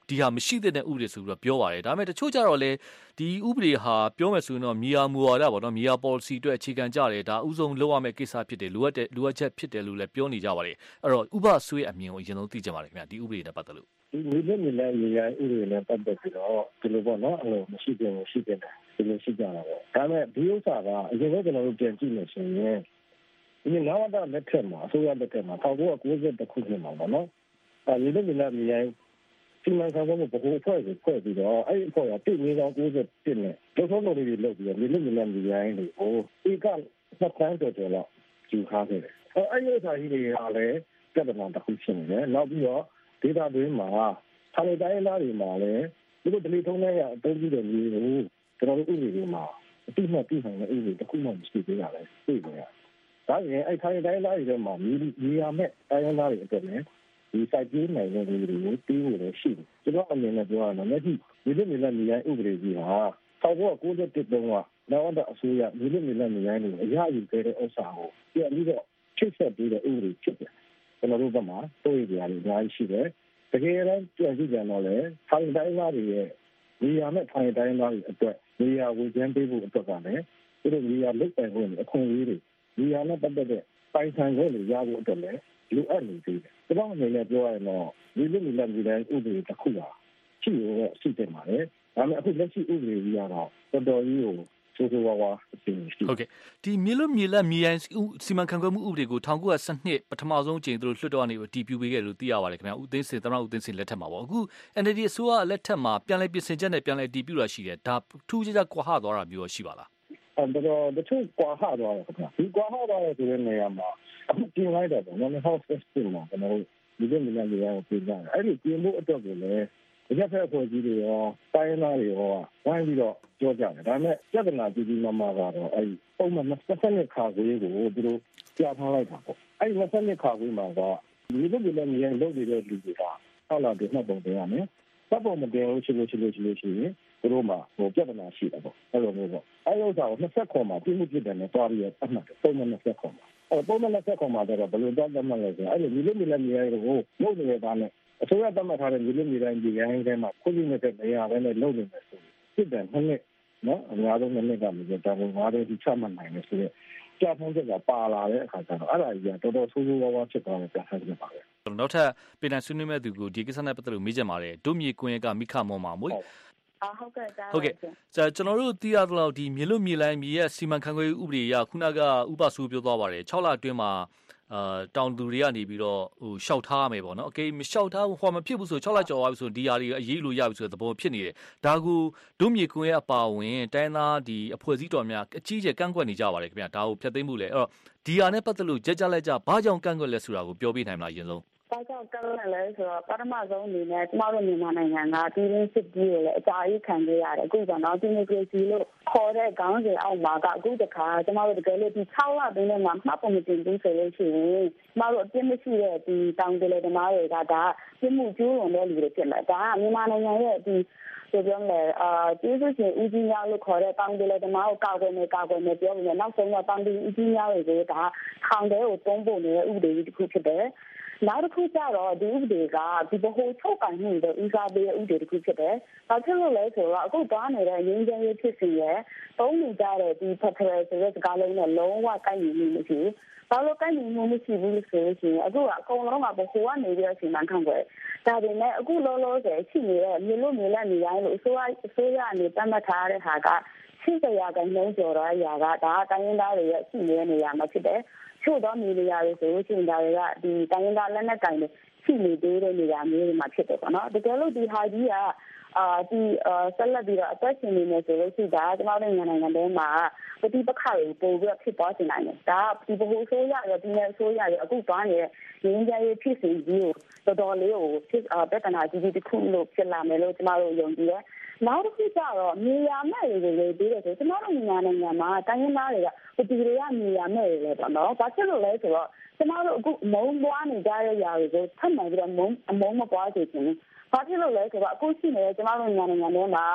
ဒီဟာမရှိတဲ့ဥပဒေဆိုပြီးတော့ပြောပါတယ်ဒါပေမဲ့တချို့ကြတော့လေဒီဥပဒေဟာပြောမယ်ဆိုရင်တော့မြေယာမူဝါဒပေါ့နော်မြေယာ policy အတွက်အခြေခံကြတယ်ဒါဥဆုံးလောက်ရမယ့်ကိစ္စဖြစ်တယ်လိုအပ်တဲ့လိုအပ်ချက်ဖြစ်တယ်လို့လည်းပြောနေကြပါတယ်အဲ့တော့ဥပဆွေးအမြင်ကိုအရင်ဆုံးသိကြပါတယ်ခင်ဗျာဒီဥပဒေနဲ့ပတ်သက်လို့ဒီမြေနဲ့မြေနဲ့မြေယာဥပဒေနဲ့ပတ်သက်ပြီးတော့ဒီလိုပေါ့နော်အဲ့လိုမရှိတယ်မရှိတယ်ဒီလိုရှိကြတာပေါ့ဒါပေမဲ့ဒီဥစ္စာကအရင်ကကျွန်တော်တို့ပြန်ကြည့်နေဆိုရင်ဒီနဝတလက်ထက်မှာအစိုးရလက်ထက်မှာ၁၉၉၁ခုနှစ်မှာပေါ့နော်အဲမြေနဲ့မြေနဲ့မြေယာစီမံခန့်ခွဲမှုဘကိုဖွဲ့ကိုဖွဲ့ပြီးတော့အဲ့ဒီအဖွဲ့ကပြည်မြေဆောင်၉၁နဲ့လုံဆုံးတော်တွေလုပ်ပြီးတော့မြေနဲ့မြေနဲ့မြေယာတွေဟိုဧကနှစ်သန်းကျော်ကျော်လောက်ယူထားခဲ့တယ်အဲ့ဒီဥစ္စာကြီးတွေကလည်းပြဿနာတစ်ခုဖြစ်နေတယ်နောက်ပြီးတော့ဒေတာတွင်းမှာဆာလတိုင်းသားတွေမှာလည်းဒီလိုဒလီထုံးနဲ့အသုံးပြုတဲ့မျိုးကိုကျွန်တော်တို့ဥပဒေတွေမှာအတိအမှတ်ပြနိုင်တဲ့ဥပဒေတစ်ခုမှမရှိသေးတာလေသိနေရဒါရင်အဲ့ဆာလတိုင်းသားတွေထဲမှာမြေမြေယာမဲ့တိုင်းသားတွေအတွက်လည်းဒီစိုက်ပျိုးနိုင်တဲ့လူတွေကိုတီးဖို့လည်းရှိတယ်ကျွန်တော်အနေနဲ့ပြောရရင်လည်းဒီမြေလက်မြေလက်မြေရိုင်းဥပဒေကြီးဟာ၁၉၉၁တုန်းကနောက်တော့အစိုးရမြေလက်မြေလက်မြေရိုင်းတွေအရယူခဲ့တဲ့ဥစ္စာကိုပြန်ပြီးတော့ချစ်ဆက်ပြီးတဲ့ဥပဒေဖြစ်တယ်ကျွန်တော်တို့ကမှတိုးရကြရတယ်အများကြီးရှိတယ်တကယ်တမ်းပြန်ကြည့်ကြတော့လေထိုင်တိုင်းသားတွေရဲ့နေရာနဲ့ထိုင်တိုင်းသားတွေအတွက်နေရာဝေကျန်းပေးဖို့အတွက်ကလည်းသူတို့နေရာလုတ်ပိုင်ခွင့်အခွင့်အရေးတွေနေရာနဲ့ပတ်သက်တဲ့ပိုင်ဆိုင်ခွင့်တွေရဖို့အတွက်လည်းလိုအပ်နေသေးတယ်။ကျွန်တော်အနေနဲ့ပြောရရင်တော့ဒီလိုမျိုးလည်းဒီတိုင်းဥပဒေတစ်ခုပါရှိရောရှိတယ်မှာလေ။ဒါပေမဲ့အခုလက်ရှိဥပဒေကြီးကတော့တော်တော်ကြီးကိုဆိုးဆိုးဝါးဝါးအဖြစ်ရှိဟုတ်ကဲ့ဒီမြေလွတ်မြေလက်မြေရိုင်းစီမံခန့်ခွဲမှုဥပဒေကို၁၉၁၂ပထမဆုံးအကြိမ်သူတို့လွှတ်တော်ကနေတည်ပြုပေးခဲ့လို့သိရပါတယ်ခင်ဗျာဦးသိန်းစင်သမ္မတဦးသိန်းစင်လက်ထက်မှာပေါ့အခု N L D အစိုးရလက်ထက်မှာပြန်လည်ပြင်ဆင်ချက်နဲ့ပြန်လည်တည်ပြုတာရှိတယ်ဒါထူးခြားခြားကွာဟသွားတာမျိုးရှိပါလားအဲ့တော့တချို့ကွာဟသွားတယ်ခင်ဗျာဒီကွာဟသွားတဲ့ဆိုတဲ့နေရာမှာအခုပြင်လိုက်တယ်ပေါ့နော် house system မှာကျွန်တော်တို့ဒီလိုမျိုးနေရာကိုပြင်ကြတယ်အဲ့ဒီပြင်ဖို့အတွက်ကိုလည်းဒီကဖက်ဖွဲ့ကြီးတွေရောတိုင်းသားတွေရောဝိုင်းပြီးတော့ပြောကြတယ်ဒါပေမဲ့ပြဿနာကြီးကြီးမားမားကတော့အဲ့ဒီပုံမှန်၂၂ခါခွေးကိုသူတို့ကြားထားလိုက်တာပေါ့အဲ့ဒီ၂၂ခါခွေးမှာကဒီလိုမျိုးနေရာလုပ်နေတဲ့လူတွေကဟောလာပြီးနှပ်ပုံတင်ရမယ်နှပ်ပုံမတင်လို့ရှိလို့ရှိလို့ရှိလို့ရှိရင်သူတို့မှာဟိုပြဿနာရှိတယ်ပေါ့အဲ့လိုမျိုးပေါ့အဲ့ဒီဥစ္စာကို၂၀ခွန်မှာပြမှုပြတယ်နဲ့တွားပြီးတော့အမှတ်ပုံမှန်၂၀ခွန်မှာအဲ့ပုံမှန်၂၀ခွန်မှာတော့ဘယ်လိုတော့တတ်မှတ်လဲဆိုအဲ့လိုဒီလိုမျိုးလည်းနေရာကိုလုပ်နေတဲ့သားနဲ့အစိုးရတတ်မှတ်ထားတဲ့မျိုးမျိုးတိုင်းပြည်တိုင်းထဲမှာခွင့်ပြုတဲ့နေရာပဲနဲ့လုပ်နေတယ်ဆိုဖြစ်တယ်နှစ်နှစ်နော်အများဆုံးနှစ်နှစ်ကမျိုးတာဝန်ငါးတဲ့ဒီချမှတ်နိုင်တယ်ဆိုတော့ကြာဖုံးချက်ကပါလာတဲ့အခါကျတော့အဲ့ဒါကြီးကတော်တော်ဆိုးဆိုးဝါးဝါးဖြစ်သွားတယ်ကြာဖုံးချက်ပါပဲနောက်ထပ်ပြည်နယ်ဆွေးနွေးမဲ့သူကိုဒီကိစ္စနဲ့ပတ်သက်လို့မေးချင်ပါတယ်ဒုမြေကွင်းကမိခမောင်မာမွေအာဟုတ်ကဲ့ကြားဟုတ်ကဲ့ကျွန်တော်တို့သိရသလောက်ဒီမြေလွတ်မြေလိုင်းမြေရဲ့စီမံခန့်ခွဲဥပဒေအရခုနကဥပဆိုးပြောသွားပါတယ်၆လအတွင်းမှာအာတောင်သူတွေကနေပြီးတော့ဟိုရှောက်ထားရမယ်ပေါ့နော်အကေမရှောက်ထားဟောမဖြစ်ဘူးဆို၆လကျော်သွားပြီဆိုဒီဟာတွေအရေးလို့ရပြီဆိုတဲ့သဘောဖြစ်နေတယ်ဒါကူဒုမြေကွင်းရဲ့အပါဝင်တိုင်းသားဒီအဖွဲ့အစည်းတော်များအကြီးအကျယ်ကန့်ကွက်နေကြပါတယ်ခင်ဗျာဒါကိုဖျက်သိမ်းမှုလေအဲ့တော့ဒီဟာနဲ့ပတ်သက်လို့ကြက်ကြလက်ကြဘာကြောင့်ကန့်ကွက်လဲဆိုတာကိုပြောပြနိုင်မလားအရင်ဆုံးဘာကြောင့်ကန့်ကွက်လဲဆိုတော့ပထမဆုံးအနေနဲ့ကျမတို့မြန်မာနိုင်ငံကပြည်တွင်းစစ်ကြီးကိုလည်းအကြာကြီးခံခဲ့ရတယ်အခုကတော့ဒီမိုကရေစီလို့ခေါ်တဲ့ခေါင်းစဉ်အောက်မှာကအခုတခါကျမတို့တကယ်လို့ဒီ၆လအတွင်းထဲမှာမှတ်ပုံမတင်ဘူးဆိုလို့ရှိရင်ကျမတို့အပြစ်မရှိတဲ့ဒီတောင်တလေဓမ္မတွေကဒါပြစ်မှုကျူးလွန်တဲ့လူတွေဖြစ်လာဒါကမြန်မာနိုင်ငံရဲ့ဒီဆိုပြောမယ်အာကျေးဇူးရှင်ဦးကြီးများလို့ခေါ်တဲ့တောင်တလေဓမ္မကိုကောက်ွယ်နေကောက်ွယ်နေပြောပြီးနောက်ဆုံးတော့တောင်တလေဦးကြီးများတွေကိုဒါထောင်ထဲကိုတုံးဖို့နေတဲ့ဥပဒေကြီးတစ်ခုဖြစ်တယ်နောက်တစ်ခုကျတော့ဒီဥပဒေကဒီဘ ਹੁ ချုပ်ကန်မှုတွေဥစားပေးတဲ့ဥပဒေတစ်ခုဖြစ်တယ်။ဘာဖြစ်လို့လဲဆိုတော့အခုသွားနေတဲ့ရင်းချမ်းရေးဖြစ်စီရဲ့သုံးနေကြတဲ့ဒီ federal ဆိုတဲ့စကားလုံးနဲ့လုံးဝကိုက်ညီမှုမရှိဘူး။ဘာလို့ကိုက်ညီမှုမရှိဘူးလဲဆိုလို့ရှိရင်အခုကအကုန်လုံးကဘ ਹੁ ကနေပြီးတော့စီမံခန့်ခွဲဒါပေမဲ့အခုလောလောဆယ်ရှိနေတဲ့မြေလို့မြေလက်နေရိုင်းလို့အစိုးရအစိုးရအနေနဲ့တတ်မှတ်ထားတဲ့ဟာကရှင်းစရာကနှုံးကျော်တဲ့အရာကဒါကတိုင်းရင်းသားတွေရဲ့ရှိနေတဲ့နေရာမှာဖြစ်တယ်။ချို့သောမြေနေရာတွေဆိုလို့ရှိရင်ဒါတွေကဒီတိုင်းရင်းသားလက်နက်ကိုင်တွေရှိနေသေးတဲ့နေရာမျိုးတွေမှာဖြစ်တယ်ပေါ့နော်တကယ်လို့ဒီဟာကြီးကအာဒီဆက်လက်ပြီးတော့အသက်ရှင်နေနေဆိုလို့ရှိတာကျမတို့နိုင်ငံနိုင်ငံထဲမှာပဋိပက္ခတွေပိုပြီးဖြစ်သွားနေတယ်ဒါကဒီဘ ਹੁ ဆိုးရရဒီနယ်ဆိုးရရအခုသွားနေတဲ့ရင်းကြရေးဖြစ်စဉ်ကြီးကိုတော်တော်လေးကိုဖြစ်ပြဿနာကြီးကြီးတစ်ခုလို့ဖြစ်လာမယ်လို့ကျမတို့ယုံကြည်တယ်နောက်တစ်ခုကျတော့မြေယာမဲ့တွေတွေပြီးတယ်ဆိုကျမတို့မြန်မာနိုင်ငံမှာတိုင်းရင်းသားတွေကဒီတွေကမြေယာမဲ့တွေလေပေါ့နော်ဘာဖြစ်လို့လဲဆိုတော့ကျမတို့အခုမုံပွားနေကြတဲ့ຢာတွေကိုထပ်မှန်ပြီးတော့မုံအမုံမပွားစေချင်ဘူးဘာဖြစ်လို့လဲဆိုတော့အခုရှိနေတဲ့ကျမတို့မြန်မာနိုင်ငံထဲမှာ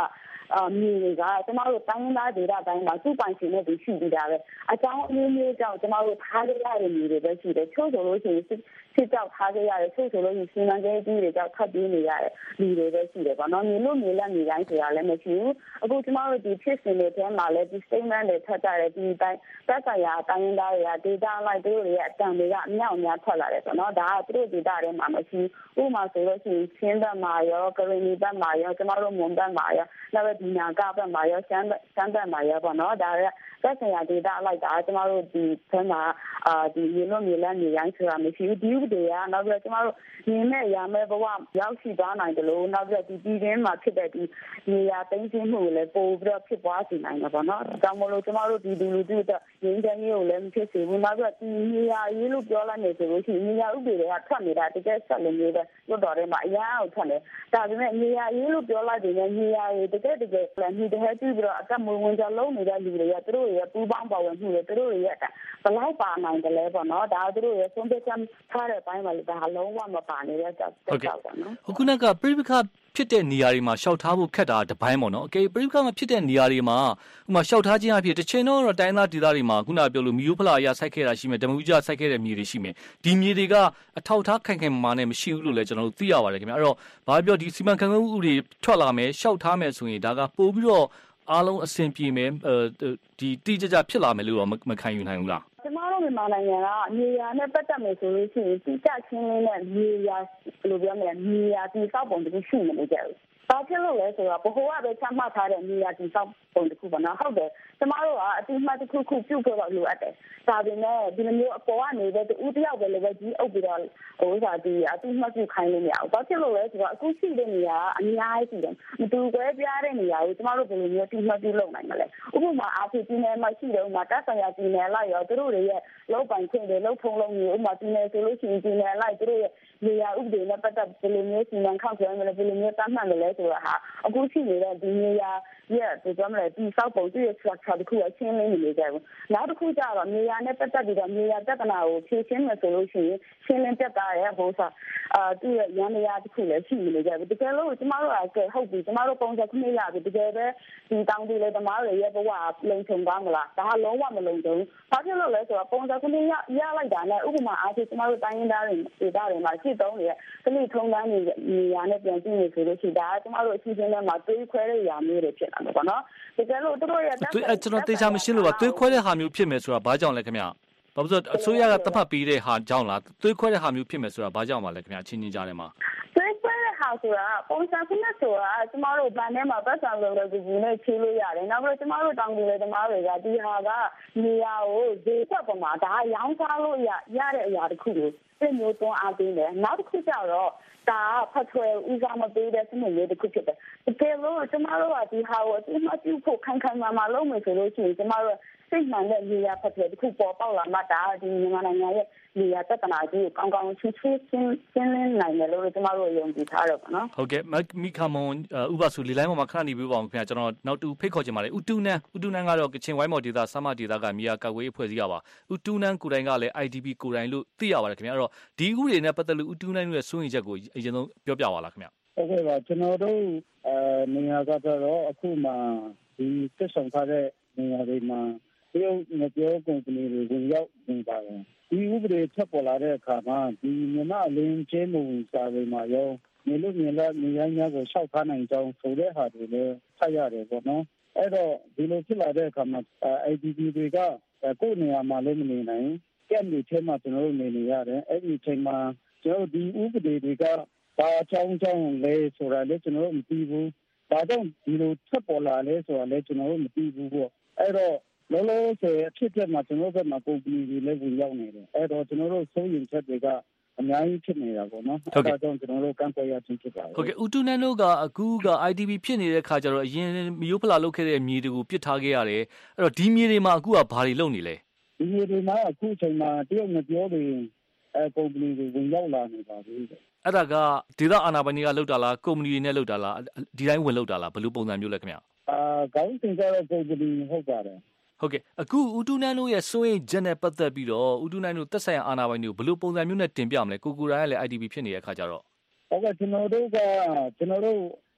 မြေတွေကကျမတို့တိုင်းသားဒေသတိုင်းမှာသူ့ပိုင်ရှင်နဲ့သူရှိပြီးတာပဲအကြောင်းအမျိုးမျိုးကြောင့်ကျမတို့ထားရတဲ့မြေတွေပဲရှိတယ်ချို့ဆိုလို့ရှိရင်စစ်ကြောက်ထားကြရတယ်ချို့ဆိုလို့ရှိရင်စီမံကိန်းကြီးတွေကြောင့်ထပ်ပြီးနေရတဲ့လူတွေပဲရှိတယ်ပေါ့နော်မြေလို့မြေလက်မြေတိုင်းဆိုတာလည်းမရှိဘူးအခုကျမတို့ဒီဖြစ်စဉ်တွေထဲမှာလည်းဒီ statement တွေထပ်ကြတယ်ဒီတိုင်းသက်ဆိုင်ရာတိုင်းသားတွေကဒေတာလိုက်သူတို့ရဲ့အတန်တွေကအမြောက်အများထွက်လာတယ်ပေါ့နော်ဒါကသူတို့ဒေတာတွေမှာမရှိဥပမာဆိုလို့ရှိရင်ချင်းဘက်မှာရောကရင်နီဘက်မှာရောကျမတို့မွန်ဘက်မှာရောနောက်ပဲဒီနာကဘက်မှာရောရှမ်းရှမ်းဘက်မှာရောပေါ့နော်ဒါကသက်ဆိုင်ရာဒေတာလိုက်တာကျမတို့ဒီဘက်မှာအာဒီမြေလို့မြေလက်မြေတိုင်းဆိုတာမရှိဘူးဒီဥပဒေကနောက်ပြီးကျမတို့နေမဲ့ရမဲ့ဘဝရောက်ရှိသွားနိုင်တယ်လို့နောက်ပြီးဒီပြည်တွင်းမှာဖြစ်တဲ့ဒီနေရာသိမ်းဆည်းမှုကိုလည်းပို့ပြီးတော့ဖြစ်ပွားစေနိုင်တယ်ပေါ့နော်ဒါကြောင့်မလို့ကျမတို့ဒီလူလူတွေတော့ရင်းချမ်းရေးကိုလည်းမဖြစ်စေဘူးနောက်ပြီးဒီနေရာရေးလို့ပြောလိုက်နေဆိုလို့ရှိရင်နေရာဥပဒေတွေကထွက်နေတာတကယ်ဆက်လို့မျိုးပဲလွတ်တော်ထဲမှာအရာအောင်ထွက်နေဒါပေမဲ့နေရာရေးလို့ပြောလိုက်တယ်နေရာရေးတကယ်တကယ်လည်းဒီတဟဲကြည့်ပြီးတော့အသက်မွေးဝင်ကြလုံးနေတဲ့လူတွေကသူတို့ရဲ့ပူးပေါင်းပါဝင်မှုတွေသူတို့ရဲ့ဘလောက်ပါနိုင်တယ်လဲပေါ့နော်ဒါသူတို့ရဲ့ဆုံးဖြတ်ချက်ထားတဲ့အပိုင်းမှာလည်းဒါလုံးဝမပါနေတဲ့ကြောက်ကြောက်ပါနော်အခုနကပြိပခဖြစ်တဲ့နေရာတွေမှာရှောက်ထားဖို့ခက်တာတပိုင်းပေါ့နော်အကယ်ပြိပခမဖြစ်တဲ့နေရာတွေမှာဥမာရှောက်ထားခြင်းအဖြစ်တစ်ချိန်တော့တိုင်းသားဒေသတွေမှာခုနပြောလို့မီယိုဖလာအရာစိုက်ခဲ့တာရှိမယ်ဓမ္မဥကြစိုက်ခဲ့တဲ့မြေတွေရှိမယ်ဒီမြေတွေကအထောက်ထားခိုင်ခိုင်မာမာနဲ့မရှိဘူးလို့လည်းကျွန်တော်တို့သိရပါတယ်ခင်ဗျအဲ့တော့ဘာပြောဒီစီမံခန့်ခွဲမှုဥပဒေထွက်လာမယ်ရှောက်ထားမယ်ဆိုရင်ဒါကပို့ပြီးတော့အားလုံးအဆင်ပြေမယ်ဒီတိကျကျဖြစ်လာမယ်လို့တော့မခံယူနိုင်ဘူးလားကျမတို့မြန်မာနိုင်ငံကမြေယာနဲ့ပတ်သက်မယ်ဆိုလို့ရှိရင်တိကျချင်းလေးနဲ့မြေယာဘယ်လိုပြောမလဲမြေယာဒီစောက်ပုံတစ်ခုရှိနေကြတယ်။ဘာဖြစ်လို့လဲဆိုတော့ဘ ဟိုကပဲချမှတ်ထားတဲ့မြေယာဒီစောက်ပုံတစ်ခုပေါ့နော်ဟုတ်တယ်ကျမတို့ကအတိအမှတ်တစ်ခုခုပြုတ်ခဲ့တော့လိုအပ်တယ်။ဒါပေမဲ့ဒီလိုမျိုးအပေါ်ကနေပဲတူတယောက်ပဲလည်းပဲကြီးအုပ်ပြီးတော့ဟိုစားဒီအတိအမှတ်ပြုခိုင်းလို့မရဘူး။ဘာဖြစ်လို့လဲဆိုတော့အခုရှိတဲ့နေရာကအများကြီးရှိတယ်။မတူကွဲပြားတဲ့နေရာကိုကျမတို့ဘယ်လိုမျိုးအတိအမှတ်ပြုလုပ်နိုင်မလဲ။ဥပမာအားဖြင့်ဒီနယ်မှာရှိတယ်ဥပမာတပ်ဆိုင်ရာဒီနယ်လိုက်ရောသူတို့တွေရဲ့လောက်ပိုင်ခွင့်တွေလောက်ထုံလုံးမျိုးဥပမာဒီနယ်ဆိုလို့ရှိရင်ဒီနယ်လိုက်သူတို့ရဲ့နေရာဥပဒေနဲ့ပတ်သက်ဘယ်လိုမျိုးစီမံခန့်ခွဲမလဲဘယ်လိုမျိုးတတ်မှတ်မလဲဆိုတာဟာအခုရှိနေတဲ့ဒီနေရာရဲ့ဒီကြောင့်လည်းဒီစောက်ပုံသူ့ရဲ့ structure တခုအချင်းလေးနေကြတယ်။နောက်တစ်ခုကျတော့နေရာနဲ့ပတ်သက်ပြီးတော့နေရာပြဿနာကိုဖြေရှင်းမယ်ဆိုလို့ရှိရင်ရှင်းလင်းပြတ်သားရဲ့ဘိုးစားအာသူ့ရဲ့ရန်နေရာတစ်ခုလည်းရှိနေကြတယ်။တကယ်လို့ကျမတို့ကဟုတ်ပြီကျမတို့ပုံစံခုနှစ်ရပြီတကယ်ပဲဒီတောင်ပြည်လေဓမ္မတွေရဲ့ဘဝလုံခြုံပါမလား။ဒါကလုံးဝမလုံခြုံဘူး။ဘာဖြစ်လို့လဲဆိုတော့ပုံစံခုနှစ်ရရလိုက်တာနဲ့ဥပမာအားဖြင့်ကျမတို့တိုင်းရင်းသားတွေဒေသတွေမှာရှိသုံးနေတဲ့ကလိထုံးတန်းနေရာနဲ့ပြန်ကြည့်နေဆိုလို့ရှိတာကျမတို့အချင်းချင်းထဲမှာတွေးခွဲတဲ့ຢာမျိုးတွေဖြစ်လာတယ်ပေါ့နော်တကယ်လို့တို့ရဲ့တွေးအဲကျွန်တော်တေချာမရှင်းလို့ပါတွေးခွဲတဲ့ဟာမျိုးဖြစ်မယ်ဆိုတာဘာကြောင့်လဲခင်ဗျဘာလို့ဆိုအစိုးရကတပတ်ပေးတဲ့ဟာကြောင့်လားတွေးခွဲတဲ့ဟာမျိုးဖြစ်မယ်ဆိုတာဘာကြောင့်ပါလဲခင်ဗျအချင်းချင်းကြားထဲမှာတွေးခွဲတဲ့ဟာဆိုတာပုံစံခုနကဆိုတာကျမတို့ဗန်ထဲမှာပတ်စံလုံးလို့ဒီနဲ့ဖြေးလို့ရတယ်နောက်ပြီးကျမတို့တောင်ပြည်လေဓမ္မတွေကဒီဟာကနေရာကိုဈေးသက်ပေါ်မှာဒါရောင်းစားလို့ရရတဲ့အရာတစ်ခုကိုပြင်မျိုးတွန်းအားပေးတယ်နောက်တစ်ခုကျတော့ဒါဖတ်ထွယ်ဦးစားမပေးတဲ့စနစ်မျိုးတစ်ခုဖြစ်တယ်တကယ်လို့ကျမတို့ကဒီဟာကိုအတိအမှပြုဖို့ခိုင်ခိုင်မာမာလုပ်မယ်ဆိုလို့ရှိရင်ကျမတို့စိတ်မှန်တဲ့နေရာဖတ်ထွယ်တစ်ခုပေါ်ပေါက်လာမှဒါဒီမြန်မာနိုင်ငံရဲ့နေရာပြဿနာကြီးကိုကောင်းကောင်းချင်းချင်းချင်းချင်းလင်းနိုင်တယ်လို့ကျမတို့ယုံကြည်ထားတော့ပါနော်ဟုတ်ကဲ့မိခမွန်ဥပစုလီလိုင်းပေါ်မှာခဏနေပြပါအောင်ခင်ဗျာကျွန်တော်နောက်တူဖိတ်ခေါ်ချင်ပါတယ်ဥတူနန်ဥတူနန်ကတော့ကချင်ဝိုင်းမော်ဒေသဆမဒေသကမြေယာကောက်ဝေးအဖွဲ့အစည်းရပါဥတူနန်ကိုယ်တိုင်ကလည်း I D P ကိုယ်တိုင်လို့သိရပါတယ်ခင်ဗျာအဲ့တော့ဒီဥပဒေနဲ့ပတ်သက်လို့ဥတူနန်ရဲ့စိုးရိမ်ချက်ကိုအရင်ဆုံးပြောပြပါလားခင်ဗျာဟုတ်ကဲ့ပါကျွန်တော်တို့အဲနေရာကတော့အခုမှဒီသက်ဆောင်ထားတဲ့နေရာတွေမှာတရုတ်ငပြောကုမ္ပဏီတွေဝင်ရောက်နေပါတယ်ဒီဥပဒေချက်ပေါ်လာတဲ့အခါမှာဒီမြန်မာအလင်းကျင်းမှုစာတွေမှာရောမြေလူမြေလာနေရာများကိုရှောက်ထားနိုင်ကြောင်းဆိုတဲ့ဟာတွေလည်းဖတ်ရတယ်ပေါ့နော်အဲ့တော့ဒီလိုဖြစ်လာတဲ့အခါမှာ I D P တွေကကိုယ့်နေရာမှာလည်းမနေနိုင်ကြက်နေထဲမှာကျွန်တော်တို့နေနေရတယ်အဲ့ဒီချိန်မှာကျွန်တော်ဒီဥပဒေတွေကဘာအကြောင်းကြောင့်လဲဆိုတာလည်းကျွန်တော်တို့မသိဘူးဒါကြောင့်ဒီလိုချက်ပေါ်လာလဲဆိုတာလည်းကျွန်တော်တို့မသိဘူးပေါ့အဲ့တော့လောလောဆယ်အဖြစ်အပျက်မှာကျွန်တော်တို့ဘက်မှာကုမ္ပဏီတွေလည်းဝင်ရောက်နေတယ်အဲ့တော့ကျွန်တော်တို့စိုးရိမ်ချက်တွေကအများကြီးဖြစ်နေတာပေါ့နော်အဲဒါကြောင့်ကျွန်တော်တို့ကန့်ကွက်ရခြင်းဖြစ်ပါတယ်ဟုတ်ကဲ့ဥတူနန်တို့ကအခုက I D P ဖြစ်နေတဲ့ခါကျတော့အရင်မီယိုဖလာလုပ်ခဲ့တဲ့မြေတွေကိုပစ်ထားခဲ့ရတယ်အဲ့တော့ဒီမြေတွေမှာအခုကဘာတွေလုပ်နေလဲဒီမြေတွေမှာအခုချိန်မှာတရုတ်ငပြောတွေအဲကုမ္ပဏီတွေဝင်ရောက်လာနေပါပြီအဲ့ဒါကဒေသအာဏာပိုင်တွေကလုပ်တာလားကုမ္ပဏီတွေနဲ့လုပ်တာလားဒီတိုင်းဝင်လုပ်တာလားဘယ်လိုပုံစံမျိုးလဲခင်ဗျအာကောင်းတင်ကြတဲ့ကုမ္ပဏီဟုတ်ပါတယ်ဟုတ်ကဲ့အခုဥတူနန်တို့ရဲ့စိုးရိမ်ချက်နဲ့ပတ်သက်ပြီးတော့ဥတူနန်တို့သက်ဆိုင်ရာအာဏာပိုင်တွေကိုဘယ်လိုပုံစံမျိုးနဲ့တင်ပြမလဲကိုကိုရိုင်းကလည်း I D P ဖြစ်နေတဲ့အခါကျတော့ဟုတ်ကဲ့ကျွန်တော်တို့ကကျွန်တော်တို့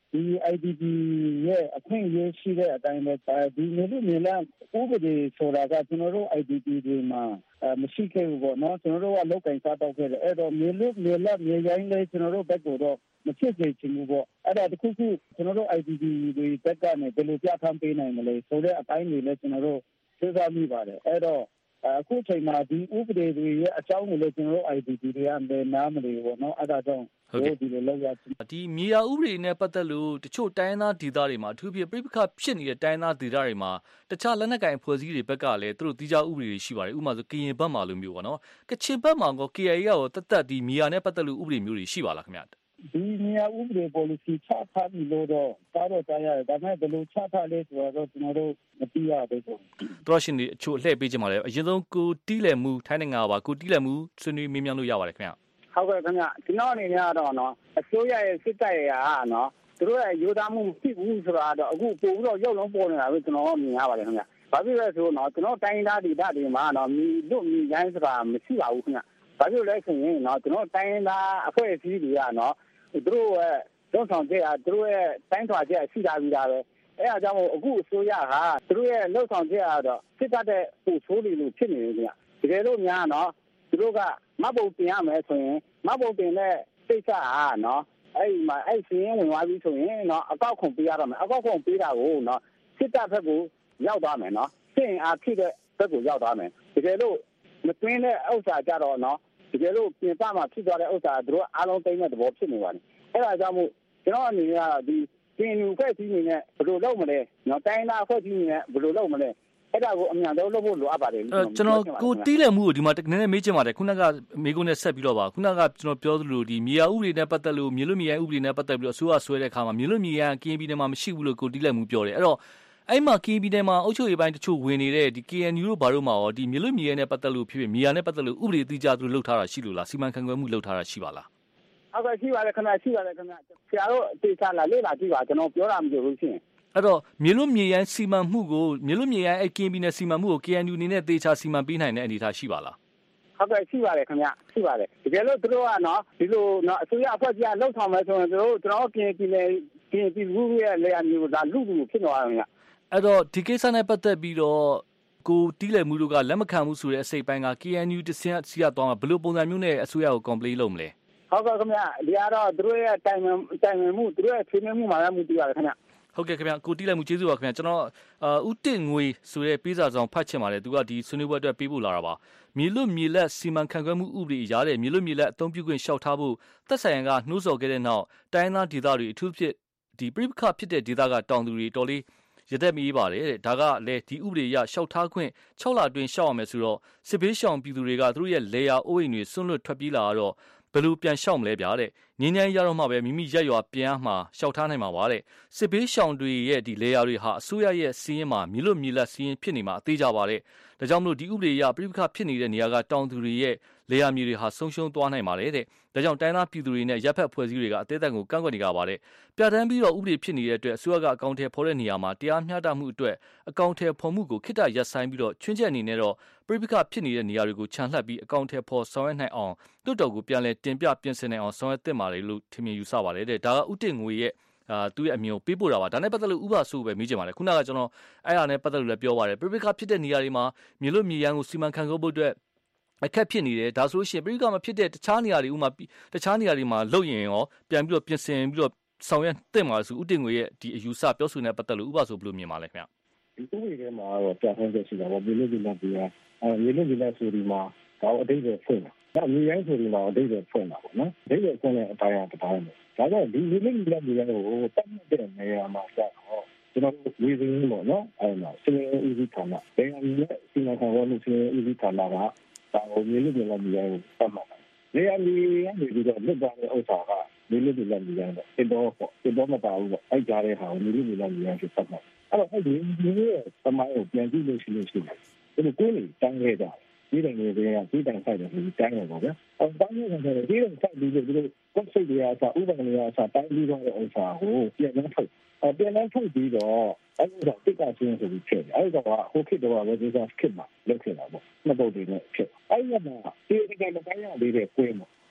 ဒီ I D P ရဲ့အခွင့်အရေးရှိတဲ့အတိုင်းပဲဒီမြေလူမြေလမ်းဥပဒေဆိုတာကကျွန်တော်တို့ I D P တွေမှာမရှိခဲ့ဘူးပေါ့နော်ကျွန်တော်တို့ကလောက်ကင်စားတော့ခဲ့တယ်အဲ့တော့မြေလူမြေလမ်းမြေရိုင်းလေးကျွန်တော်တို့ဘက်ကတော့မဖြစ်စေချင်ဘူးပေါ့အဲ့ဒါတခုခုကျွန်တော်တို့ I D P တွေဘက်ကနေဘယ်လိုပြဋ္ဌာန်းပေးနိုင်မလဲဆိုတဲ့အပိုင်းတွေလည်းကျွန်တော်တို့စဉ်းစားမိပါတယ်အဲ့တော့အခုချိန်မှာဒီဥပဒေတွေရဲ့အကြောင်းကိုလည်းကျွန်တော်တို့ I D P တွေကလည်းနားမလည်ဘူးပေါ့နော်အဲ့ဒါကြောင့်ဟုတ်ဒီလိုလောက်ရဒီမြေယာဥပဒေနဲ့ပတ်သက်လို့တချို့တိုင်းသားဒေသတွေမှာအထူးဖြင့်ပြိပခဖြစ်နေတဲ့တိုင်းသားဒေသတွေမှာတခြားလက်နက်ကိုင်အဖွဲ့အစည်းတွေဘက်ကလည်းသူတို့တီးခြားဥပဒေတွေရှိပါတယ်ဥပမာဆိုကရင်ဘက်မှာလိုမျိုးပေါ့နော်ကချင်ဘက်မှာကော K I A ရောတသက်ဒီမြေယာနဲ့ပတ်သက်လို့ဥပဒေမျိုးတွေရှိပါလားခင်ဗျဒီမြေယာဥပဒေ policy ချထားပြီးလို့တော့တားတော့ကြားရတယ်ဒါပေမဲ့ဘယ်လိုချထားလဲဆိုတော့ကျွန်တော်တို့မသိရသေးဘူးတော်ရှင်ဒီအချို့လှည့်ပေးကြပါလေအရင်ဆုံးကိုတီးလည်မှုထိုင်းနိုင်ငံပါကိုတီးလည်မှုဆွေးနွေးမေးမြန်းလို့ရပါတယ်ခင်ဗျဟုတ်ကဲ့ခင်ဗျကျွန်တော်အနေနဲ့ကတော့နော်အစိုးရရဲ့စစ်တပ်ရဲ့ဟာနော်သူတို့ရဲ့ယူသားမှုဖြစ်ဘူးဆိုတာတော့အခုပို့ပြီးတော့ရုပ်လုံးပေါ်နေတာပဲကျွန်တော်မြင်ရပါတယ်ခင်ဗျဘာဖြစ်လဲဆိုတော့ကျွန်တော်တိုင်းသားဒေသတွေမှာနော်မိတို့မိရိုင်းဆိုတာမရှိပါဘူးခင်ဗျဘာဖြစ်လဲဆိုရင်နော်ကျွန်တော်တိုင်းသားအဖွဲ့အစည်းတွေကနော်သူတို့ရဲ့လုံဆောင်ချက်အသူတို့ရဲ့တိုင်းထွာချက်ရှိတာပြီးတာပဲအဲအားကြောင့်အခုအစိုးရဟာသူတို့ရဲ့လုံဆောင်ချက်ကတော့စစ်တပ်တဲ့ပို့ဆိုးနေလို့ဖြစ်နေတယ်ခင်ဗျတကယ်လို့များနော်သူတို့ကမပုတ်တင်ရမယ်ဆိုရင်မပုတ်တင်တဲ့စိတ်ချဟာနော်အဲ့ဒီမှာအဲ့စီရင်ဝင်သွားပြီဆိုရင်နော်အကောက်ခွန်ပေးရတော့မယ်အကောက်ခွန်ပေးတာကိုနော်စစ်တပ်ဘက်ကိုရောက်သွားမယ်နော်စစ်ရင်အားဖြစ်တဲ့ဘက်ကိုရောက်သွားမယ်တကယ်လို့မတွင်းတဲ့ဥစ္စာကြတော့နော်တကယ်လို့ပြင်ပမှာဖြစ်သွားတဲ့ဥစ္စာသူတို့အားလုံးသိတဲ့သဘောဖြစ်နေပါတယ်အဲ့ဒါကြောင့်မို့ကျွန်တော်အနေနဲ့ဒီပြင်လူဖွဲ့စည်းနေနဲ့ဘယ်လိုလုပ်မလဲနော်တိုင်းသားဖွဲ့စည်းနေနဲ့ဘယ်လိုလုပ်မလဲအဲ့ဒါကိုအမြန်ဆုံးလုပ်ဖို့လိုအပ်ပါတယ်ကျွန်တော်ကိုတီးလည်မှုကိုဒီမှာနည်းနည်းမေးချင်ပါတယ်ခုနကမေးခွန်းနဲ့ဆက်ပြီးတော့ပါခုနကကျွန်တော်ပြောသလိုဒီမြေယာဥပဒေနဲ့ပတ်သက်လို့မြေလွတ်မြေရိုင်းဥပဒေနဲ့ပတ်သက်ပြီးတော့အစိုးရဆွဲတဲ့အခါမှာမြေလွတ်မြေရိုင်းကင်းပြည်နယ်မှာမရှိဘူးလို့ကိုတီးလည်မှုပြောတယ်အဲ့တော့အဲ့မှာကင်းပြည်နယ်မှာအုပ်ချုပ်ရေးပိုင်းတချို့ဝင်နေတဲ့ဒီ K N U တို့ဘာလို့မှာရောဒီမြေလွတ်မြေရိုင်းနဲ့ပတ်သက်လို့ဖြစ်ဖြစ်မြေယာနဲ့ပတ်သက်လို့ဥပဒေတိကျသူလှုပ်ထားတာရှိလို့လားစီမံခန့်ခွဲမှုလှုပ်ထားတာရှိပါလားဟုတ်ကဲ့ရှိပါတယ်ခင်ဗျရှိပါတယ်ခင်ဗျဆရာတို့တေချာလာလေ့လာကြည့်ပါကျွန်တော်ပြောတာမကြည့်ဘူးရှင့်အဲ့တော့မြေလွတ်မြေရိုင်းစီမံမှုကိုမြေလွတ်မြေရိုင်းအဲ့ကင်းပြည်နယ်စီမံမှုကို K N U အနေနဲ့တေချာစီမံပေးနိုင်တဲ့အနေအထားရှိပါလားဟုတ်ကဲ့ရှိပါတယ်ခင်ဗျရှိပါတယ်တကယ်လို့တို့ကနော်ဒီလိုနော်အစိုးရအဖွဲ့ကြီးကလှုပ်ဆောင်မယ်ဆိုရင်တို့ကျွန်တော်ပြင်ပြည်နယ်ပြင်ပြည်လူရဲ့လေယာဉ်မျိုးဒါလူလူဖြစ်သွားတယ်ခင်ဗျအဲ့တော့ဒီကိစ္စနဲ့ပတ်သက်ပြီးတော့ကိုတီးလည်မှုတို့ကလက်မခံမှုဆိုတဲ့အစိတ်ပိုင်းက K N U တစင်းစီရသွားမှာဘယ်လိုပုံစံမျိုးနဲ့အစိုးရကို complain လုပ်မလဲဟုတ်ကဲ့ခင်ဗျဒီကတော့တို့ရဲ့တိုင်တိုင်မှုတို့ရဲ့ထွေးမှုမှာလည်းမှုတည်ရတယ်ခင်ဗျဟုတ်ကဲ့ခင်ဗျကိုတီးလိုက်မှုကျေးဇူးပါခင်ဗျကျွန်တော်ဥတင့်ငွေဆိုတဲ့ပေးစာဆောင်ဖတ်ချင်ပါတယ်သူကဒီဆွေးနွေးပွဲအတွက်ပေးပို့လာတာပါမြေလွတ်မြေလက်စီမံခန့်ခွဲမှုဥပဒေရတဲ့မြေလွတ်မြေလက်အသုံးပြုခွင့်လျှောက်ထားဖို့သက်ဆိုင်ရာကနှိုးဆော်ခဲ့တဲ့နောက်တိုင်းသားဒေသတွေအထူးဖြစ်ဒီပြိပခဖြစ်တဲ့ဒေသကတောင်သူတွေတော်လေးရသက်မီးပါတယ်တဲ့ဒါကလည်းဒီဥပဒေရလျှောက်ထားခွင့်၆လအတွင်းလျှောက်ရမယ်ဆိုတော့စစ်ဘေးရှောင်ပြည်သူတွေကသူတို့ရဲ့လေယာအိုးအိမ်တွေဆွန့်လွတ်ထွက်ပြေးလာတော့ဘယ်လိုပြန်လျှောက်မလဲဗျာတဲ့ငင်းငင်းရတော့မှပဲမိမိရက်ရွာပြန်မှာလျှောက်ထားနိုင်မှာပါတဲ့စစ်ဘေးရှောင်တွေရဲ့ဒီလေယာတွေဟာအစိုးရရဲ့စီးရင်မှာမြေလွတ်မြေလက်စီးရင်ဖြစ်နေမှာအသေးကြပါတဲ့ဒါကြောင့်မလို့ဒီဥပဒေရပြိပခဖြစ်နေတဲ့နေရာကတောင်သူတွေရဲ့လေယာမြေတွေဟာဆုံးရှုံးသွားနိုင်ပါတယ်တဲ့ဒါကြောင့်တိုင်းသားပြည်သူတွေနဲ့ရပ်ဖက်ဖွဲ့စည်းတွေကအသေးသက်ကိုကန့်ကွက်နေကြပါတယ်ပြဋ္ဌာန်းပြီးတော့ဥပဒေဖြစ်နေတဲ့အတွက်အစိုးရကအကောင့်ထဲဖော်တဲ့နေရာမှာတရားမျှတမှုအတွက်အကောင့်ထဲဖော်မှုကိုခိတ္တရပ်ဆိုင်းပြီးတော့ချွင်းချက်အနေနဲ့တော့ပြိပခဖြစ်နေတဲ့နေရာတွေကိုခြံလှပ်ပြီးအကောင့်ထဲဖော်ဆောင်ရွက်နိုင်အောင်တွတ်တော်ကိုပြန်လဲတင်ပြပြင်ဆင်နိုင်အောင်ဆောင်ရွက်သင့်ပါတယ်လို့ထင်မြင်ယူဆပါတယ်တဲ့ဒါကဥတင့်ငွေရဲ့အာသူ့ရဲ့အမြင်ကိုပေးပို့တာပါဒါနဲ့ပတ်သက်လို့ဥပဆိုးပဲမေးချင်ပါတယ်ခုနကကျွန်တော်အဲ့ဒါနဲ့ပတ်သက်လို့လည်းပြောပါတယ်ပြိပခဖြစ်တဲ့နေရာတွေမှာမြေလွတ်မြေရန်ကိုစီမံခန့်ခွဲဖို့အတွက်အခက်ဖြစ်နေတယ်ဒါဆိုလို့ရှိရင်ပြိပခမဖြစ်တဲ့တခြားနေရာတွေဥမာတခြားနေရာတွေမှာလုပ်ရင်ရောပြန်ပြီးတော့ပြင်ဆင်ပြီးတော့ဆောင်ရွက်သင့်ပါဆိုဥတင့်ငွေရဲ့ဒီအယူဆပြောဆိုနေပတ်သက်လို့ဥပဆိုးဘယ်လိုမြင်ပါလဲခင်ဗျဒီဥပဒေထဲမှာတော့ပြဋ္ဌာန်းချက်ရှိတာပေါ့မြေလွတ်မြေလက်ပြည်အဲမြေလွတ်မြေလက်ဆိုဒီမှာတော့အတိတ်ပဲဖွင့်တာဒါမြေရိုင်းဆိုဒီမှာအတိတ်ပဲဖွင့်တာပေါ့နော်အတိတ်ပဲဖွင့်တဲ့အတိုင်းအတိုင်းပဲဒါကြောင့်ဒီမြေလွတ်မြေလက်ပြည်ကိုတတ်မှတ်တဲ့နေရာမှာဆက်တော့ကျွန်တော်ဝေစင်းပေါ့နော်အဲ့မှာစီမံဦးစီးဌာနဘယ်အမည်နဲ့စီမံခန့်ခွဲမှုစီမံဦးစီးဌာနကဒါကိုမြေလွတ်မြေလက်ပြည်ကိုတတ်မှတ်တယ်နေရာမြေကနေပြီးတော့လွတ်သွားတဲ့ဥစ္စာကမြေလွတ်မြေလက်ပြည်ပေါ့ဒီတော့ပေါ့ဒီတော့မပါဘူးပေါ့အဲ့ကြားတဲ့ဟာကိုမြေလွတ်မြေလက်ပြည်ကိုတတ်မှတ်အဲ့တော့အဲ့ဒီဒီရဲ့သမိုင်းကိုပြန်ကြည့်လို့ရှိလို့ရှိတယ်ဒီလိုကိုယ်လေးတန်းခဲ့ကြတယ်ဒီတိုင်တွေကဒီတိုင်ဆိုင်တယ်ဒီတိုင်းရောပေါ့ဗျာအော်တိုင်းရောဆိုတော့ဒီတိုင်ဆိုင်ပြီးလို့ဒီလိုကွန်စိတ်တွေအစားဥပဒေတွေအစားတိုင်းပြီးတော့တဲ့ဥစ္စာကိုပြန်နှထုတ်အော်ပြန်နှထုတ်ပြီးတော့အဲ့ဒါတိတ်ကချင်းဆိုပြီးဖြစ်တယ်အဲ့ဒါကဟိုခေတ်တော့ဝေဒီစာခစ်မှာလုပ်ခဲ့တာပေါ့နှစ်ပုတ်တွေနဲ့ဖြစ်အဲ့ရမှာဒီကနေ့မတိုင်းရသေးတဲ့ကွင်းမှာ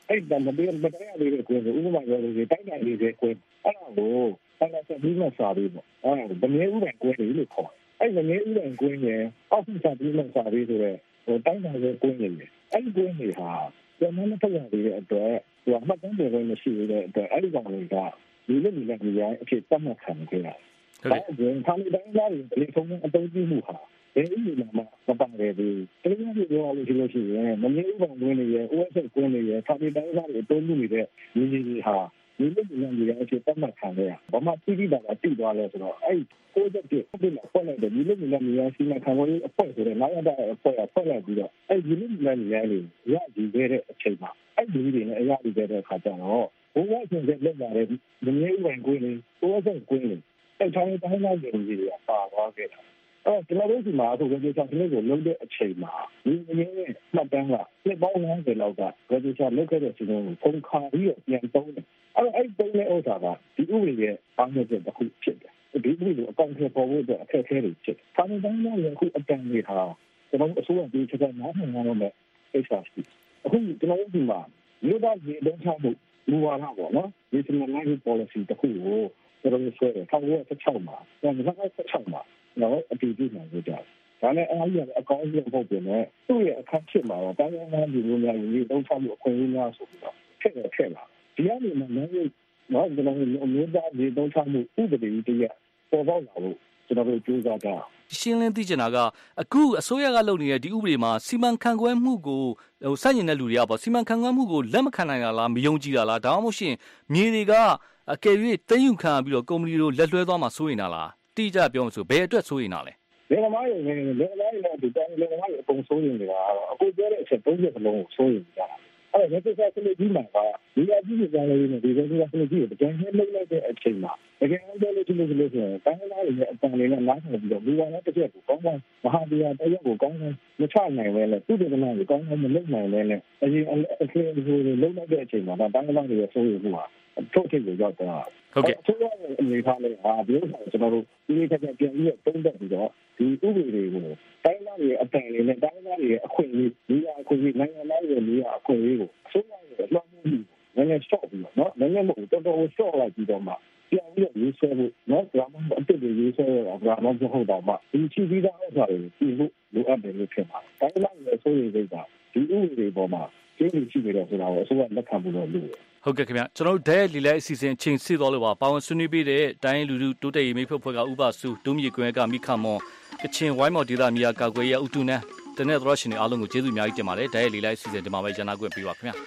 အဲ့ဒါမပြောမတရားလေးကိုဥပမာပြောလို့တိုင်းတိုင်းလေးကိုအဲ့ဒါကိုအဲ့ဒါဆက်ပြီးမှစာပြီးပေါ့အဲ့ဒါဗမေဥပံကွဲတယ်လို့ခေါ်အဲ့ဗမေဥပံကွဲရင်အောက်ဆက်ပြီးမှစာပြီးဆိုတော့ဟိုတိုင်းတိုင်းလေးကွဲနေတယ်အဲ့ဒီကွဲနေဟာကျွန်တော်မထုတ်ရသေးတဲ့အတွက်ဟိုအမှတ်တမ်းတွေလည်းမရှိသေးတဲ့အတွက်အဲ့ဒီကောင်တွေကဒီလိုမျိုးလည်းကြည့်ရအဖြစ်တတ်မှတ်ခံခဲ့တာဟုတ်တယ်ဒါကြောင့်တိုင်းသားတွေဒီဖုန်းအသုံးပြုမှုဟာဒီလိုမျိုးမှမပါတယ်ဒီတကယ်လို့ပြောလို့ရှိလို့ရှိရင်မမြင်ဥပဒေဝင်နေရဲ့ O S ကွင်းနေရဲ့စာပေတိုင်းသားတွေအသုံးပြုနေတဲ့ညီညီတွေဟာဒီလိုမျိုးလည်းအဖြစ်တတ်မှတ်ခံခဲ့ရဘာမှတိတိကျကျတိသွားလဲဆိုတော့အဲ့ကိုယ့်တဲ့ဒီလိုပေါ်လိုက်တဲ့ဒီလိုမျိုးလည်းများစီမံခန့်ခွဲရေးအဖွဲ့ဆိုတဲ့နောက်ရတဲ့အဖွဲအဖွဲလိုက်ပြီးတော့အဲ့ဒီလိုမျိုးလည်းများလေရယူခဲ့တဲ့အချိန်မှာအဲ့ဒီတွေနဲ့အရာယူခဲ့တဲ့အခါကျတော့ဘုရားရှင်ရဲ့လက်လာတဲ့ဒီမျိုးဝင်ကွင်းနေ O S ကွင်းနေအဲ့တိုင်းတိုင်းသားတွေကြီးကပါသွားခဲ့တာအဲ့ကျွန်တော်တို့ဒီမှာဆိုကြတဲ့ချောင်းလေးကိုလုံးတဲ့အချိန်မှာဒီငင်းရဲ့မှတ်တမ်းကနှစ်ပေါင်း၅၀လောက်ကရဒီချာလုတ်ခဲ့တဲ့စီစဉ်ကိုပုံခါပြီးတော့ပြန်သုံးတယ်အဲ့တော့အဲ့ဒီသုံးတဲ့ဥစ္စာကဒီဥပဒေရဲ့အားနည်းချက်တစ်ခုဖြစ်တယ်ဒီဥပဒေကိုအကောင့်ထဲပေါ်ဖို့အတွက်အခက်အခဲတွေဖြစ်တယ်။ဒါနဲ့တိုင်းလည်းအခုအတန်တွေဟာကျွန်တော်အစိုးရဒီချက်နားနိုင်အောင်မဲ့အိတ်စာရှိအခုကျွန်တော်တို့ဒီမှာမြို့သားကြီးအသုံးချမှုမူဝါဒပေါ့နော် National Language Policy တခုကိုကျွန်တော်ဆွဲတယ်၁၉၁၆မှာကျွန်တော်၂၀၁၆မှာတော့အတည်ပြုနိုင်ကြတယ်။ဒါနဲ့အားကြီးအကောင့်ကြီးပုတ်ပြင်နဲ့သူ့ရဲ့အခက်ဖြစ်မှာတော့တိုင်းတိုင်းလူမျိုးများကြီးအသုံးချမှုအခွင့်အရေးများဆိုပြီးတော့ဖြစ်တယ်ဖြစ်လာဒီကနေမှလည်းနော်ကျွန်တော်တို့အမျိုးသားရေးသုံးချမှုဥပဒေကြီးတရားပေါ်ပေါက်လာလို့ကျွန်တော်တို့ကြိုးစားကြရှင်းလင်းသိချင်တာကအခုအစိုးရကလုပ်နေတဲ့ဒီဥပဒေမှာစီမံခန့်ခွဲမှုကိုဟိုစတင်တဲ့လူတွေကပေါ့စီမံခန့်ခွဲမှုကိုလက်မခံနိုင်တာလားမယုံကြည်တာလားဒါမှမဟုတ်ရှင်မြေတွေကအကယ်၍သိမ်းယူခံပြီးတော့ကုမ္ပဏီတို့လက်လွှဲသွားမှစိုးရင်လားတိကျပြောမှဆိုဘယ်အတွက်စိုးရင်လားလဲလေသမားတွေလေသမားတွေဒီတိုင်းလေသမားတွေအကုန်စိုးရင်နေတာအခုပြောတဲ့အချက်သုံးချက်စလုံးကိုစိုးရင်ကြတာအဲ့ဒါဆိုတော့ဒီမှာကဒီအကြီးကြီးကလည်းဒီလိုမျိုးကလည်းဒီကြံနေလိုက်လိုက်တဲ့အချိန်မှာတကယ်တော့လည်းဒီလိုလိုဆိုရင်တိုင်းသားတွေနဲ့အတန်လေးနဲ့နားထောင်ပြီးတော့လူဝါနဲ့တစ်ချက်ကိုကောင်းကောင်းမဟာတရားတရားကိုကောင်းကောင်းမချနိုင်ပဲနဲ့သူတေသနာကိုကောင်းကောင်းမလုပ်နိုင်ပဲနဲ့အရင်အခေဒီလိုလုံးလိုက်တဲ့အချိန်မှာတိုင်းသားတွေရဲ့ဆိုးရမှုဟာထုတ်ထိပ်ကိုရောက်သွားဟုတ်ကဲ့ဆိုတော့အနေထားလေးဟာဒီလိုကျွန်တော်တို့ဒီနေ့တက်ပြန်ပြီးတော့သုံးသပ်ပြီးတော့ဒီဥပဒေတွေကိုတိုင်းသားတွေအတန်လေးနဲ့တိုင်းသားတွေအခွင့်အရေးဒီအခွင့်အရေးနိုင်ငံသားတွေရဲ့ဒီအခွင့်အရေးကိုဆိုးရတဲ့လွှမ်းမိုးမှုနည်းနည်းရှော့ပြီးတော့နော်နည်းနည်းမဟုတ်တော်တော်ရှော့လိုက်ပြီးတော့မှပြန်ပြီးတော့ရေးဆွဲဖို့နော်ဒါမှမဟုတ်အစ်တွေရေးဆွဲရတာဒါမှမဟုတ်တော့မှဒီချီပြီးသားဥစ္စာတွေပြင်ဖို့လိုအပ်တယ်လို့ဖြစ်ပါတယ်။တိုင်းသားတွေဆိုရင်ကိစ္စဒီဥပဒေပေါ်မှာကျင်းပြီးရှိနေတော့ဆိုတာကိုအစိုးရလက်ခံဖို့လို့လိုတယ်ဟုတ်ကဲ့ခင်ဗျကျွန်တော်တို့ဓာတ်ရိုက်လီလိုက်အစီအစဉ်အချိန်စစ်တော်လို့ပါပါဝင်ဆွေးနွေးပေးတဲ့တိုင်းလူလူတိုးတက်ရေးမိဖို့ဖွဲ့ကဥပစုဒုမြေကွဲကမိခမောင်ကချင်ဝိုင်းမော်ဒေသမြေယာကာကွယ်ရေးဥတုနန်းတနေ့တော်ရှင်တွေအားလုံးကိုကျေးဇူးအများကြီးတင်ပါတယ်ဓာတ်ရိုက်လီလိုက်အစီအစဉ်ဒီမှာပဲရန်နာခွင့်ပေးပါခင်ဗျ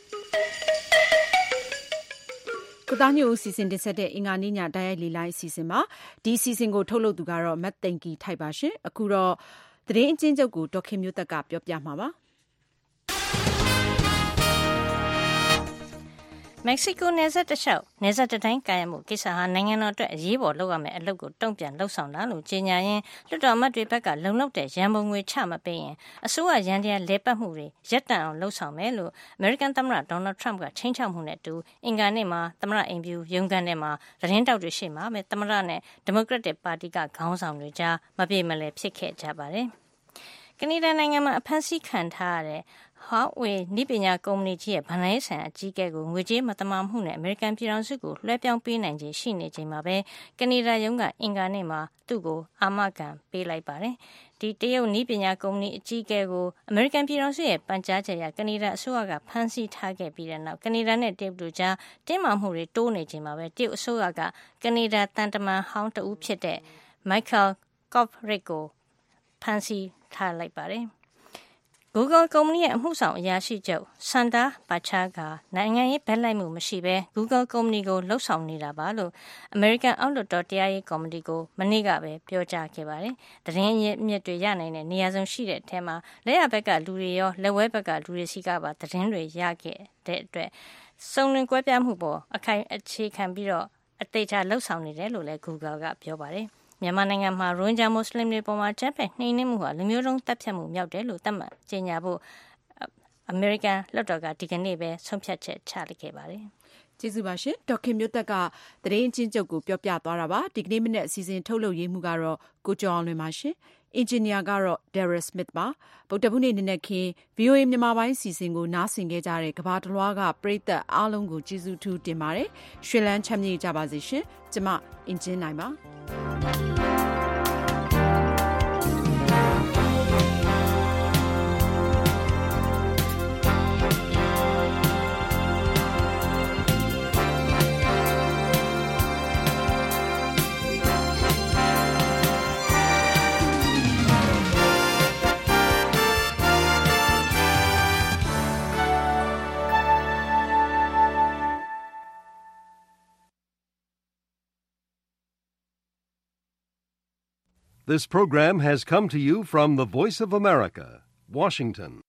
ကိုသားညိုအစီအစဉ်တင်ဆက်တဲ့အင်္ဂါနေ့ညဓာတ်ရိုက်လီလိုက်အစီအစဉ်မှာဒီအစီအစဉ်ကိုထုတ်လုပ်သူကတော့မတ်သိန်ကီထိုက်ပါရှင်အခုတော့သတင်းအချင်းချုပ်ကိုဒေါက်ခင်မျိုးသက်ကပြောပြမှာပါမက္ကဆီကိုနယ်စပ်တလျှောက်နယ်စပ်တိုင်းကာရမှုကိစ္စဟာနိုင်ငံတော်အတွက်အရေးပေါ်လုပ်ရမယ့်အလုပ်ကိုတုံ့ပြန်လှုပ်ဆောင်တာလို့ကြေညာရင်းလွှတ်တော်အမတ်တွေဘက်ကလုံလောက်တဲ့ရန်ပုံငွေချမပေးရင်အစိုးရရန်တရားလဲပတ်မှုတွေရပ်တန့်အောင်လှုပ်ဆောင်မယ်လို့အမေရိကန်သမ္မတဒေါ်နယ်ထရမ့်ကချိန်ချောက်မှုနဲ့တူအင်္ဂါနေ့မှာသမ္မတအိမ်ဖြူရုံးခန်းထဲမှာသတင်းတောက်တွေရှိမှပဲသမ္မတနဲ့ဒီမိုကရက်တစ်ပါတီကခေါင်းဆောင်တွေကြားမပြေမလည်ဖြစ်ခဲ့ကြပါတယ်။ကနေဒါနိုင်ငံမှာအဖမ်းဆီးခံထားရတဲ့Huawei နည်းပညာကုမ္ပဏီကြီးရဲ့ဗဏ္ဍာရေးဆိုင်ရာအကြီးအကဲကိုငွေကြေးမတမာမှုနဲ့အမေရိကန်ပြည်ထောင်စုကိုလွှဲပြောင်းပေးနိုင်ခြေရှိနေချိန်မှာပဲကနေဒါရုံးကအင်္ဂါနေ့မှာသူ့ကိုအာမခံပေးလိုက်ပါတယ်။ဒီတရုတ်နည်းပညာကုမ္ပဏီအကြီးအကဲကိုအမေရိကန်ပြည်ထောင်စုရဲ့ပန်ကြားချက်အရကနေဒါအစိုးရကဖမ်းဆီးထားခဲ့ပြီးတဲ့နောက်ကနေဒါနဲ့တရုတ်တို့ကြားတင်းမာမှုတွေတိုးနေချိန်မှာပဲတရုတ်အစိုးရကကနေဒါတန်တမန်ဟောင်းတဦးဖြစ်တဲ့ Michael Kovrig ကိုဖမ်းဆီးထားလိုက်ပါတယ်။ Google ကုမ္ပဏီရဲ့အမှုဆောင်အရာရှိချုပ်စန်တာပါချာကနိုင်ငံရေးဘက်လိုက်မှုမရှိဘဲ Google ကုမ္ပဏီကိုလှုပ်ဆောင်နေတာပါလို့ American အောက်လွှတ်တော်တရားရေးကော်မတီကိုမနေ့ကပဲပြောကြားခဲ့ပါတယ်။သတင်းရင်းမြစ်တွေရနိုင်တဲ့နေရာစုံရှိတဲ့အထက်မှာလက်ရဘက်ကလူတွေရောလက်ဝဲဘက်ကလူတွေစီကပါသတင်းတွေရခဲ့တဲ့အတွက်စုံလင်ကွဲပြားမှုပေါ်အခိုင်အခြေခံပြီးတော့အသေးချာလှုပ်ဆောင်နေတယ်လို့လည်း Google ကပြောပါတယ်။မြန်မာနိုင်ငံမှာရိုဟင်ဂျာမွတ်စလင်တွေပေါ်မှာကျန်းဖက်နှိမ်နင်းမှုဟာလူမျိုးတုံးတပ်ဖြတ်မှုမြောက်တယ်လို့သတ်မှတ်ကြေညာဖို့အမေရိကန်လွှတ်တော်ကဒီကနေ့ပဲဆုံးဖြတ်ချက်ချလိုက်ခဲ့ပါတယ်။ကျေးဇူးပါရှင်။ဒေါက်ခင်မျိုးသက်ကသတင်းအချင်းချုပ်ကိုပြောပြသွားတာပါ။ဒီကနေ့မနေ့အစီအစဉ်ထုတ်လုပ်ရေးမှုကတော့ကိုကျော်အောင်လွင်ပါရှင်။အင်ဂျင်နီယာကတော့ Daryl Smith ပါဗုဒ္ဓဘုနေ့နေ့ခင်း ဗွီအိုအေ မြန်မာပိုင်းစီစဉ်ကိုနားဆင်ခဲ့ကြတဲ့ကဘာတလွှားကပရိသတ်အားလုံးကိုကျေးဇူးထူးတင်ပါတယ်ရွှေလန်းချမ်းမြေ့ကြပါစေရှင်ကျမအင်ဂျင်နိုင်ပါ This program has come to you from the Voice of America, Washington.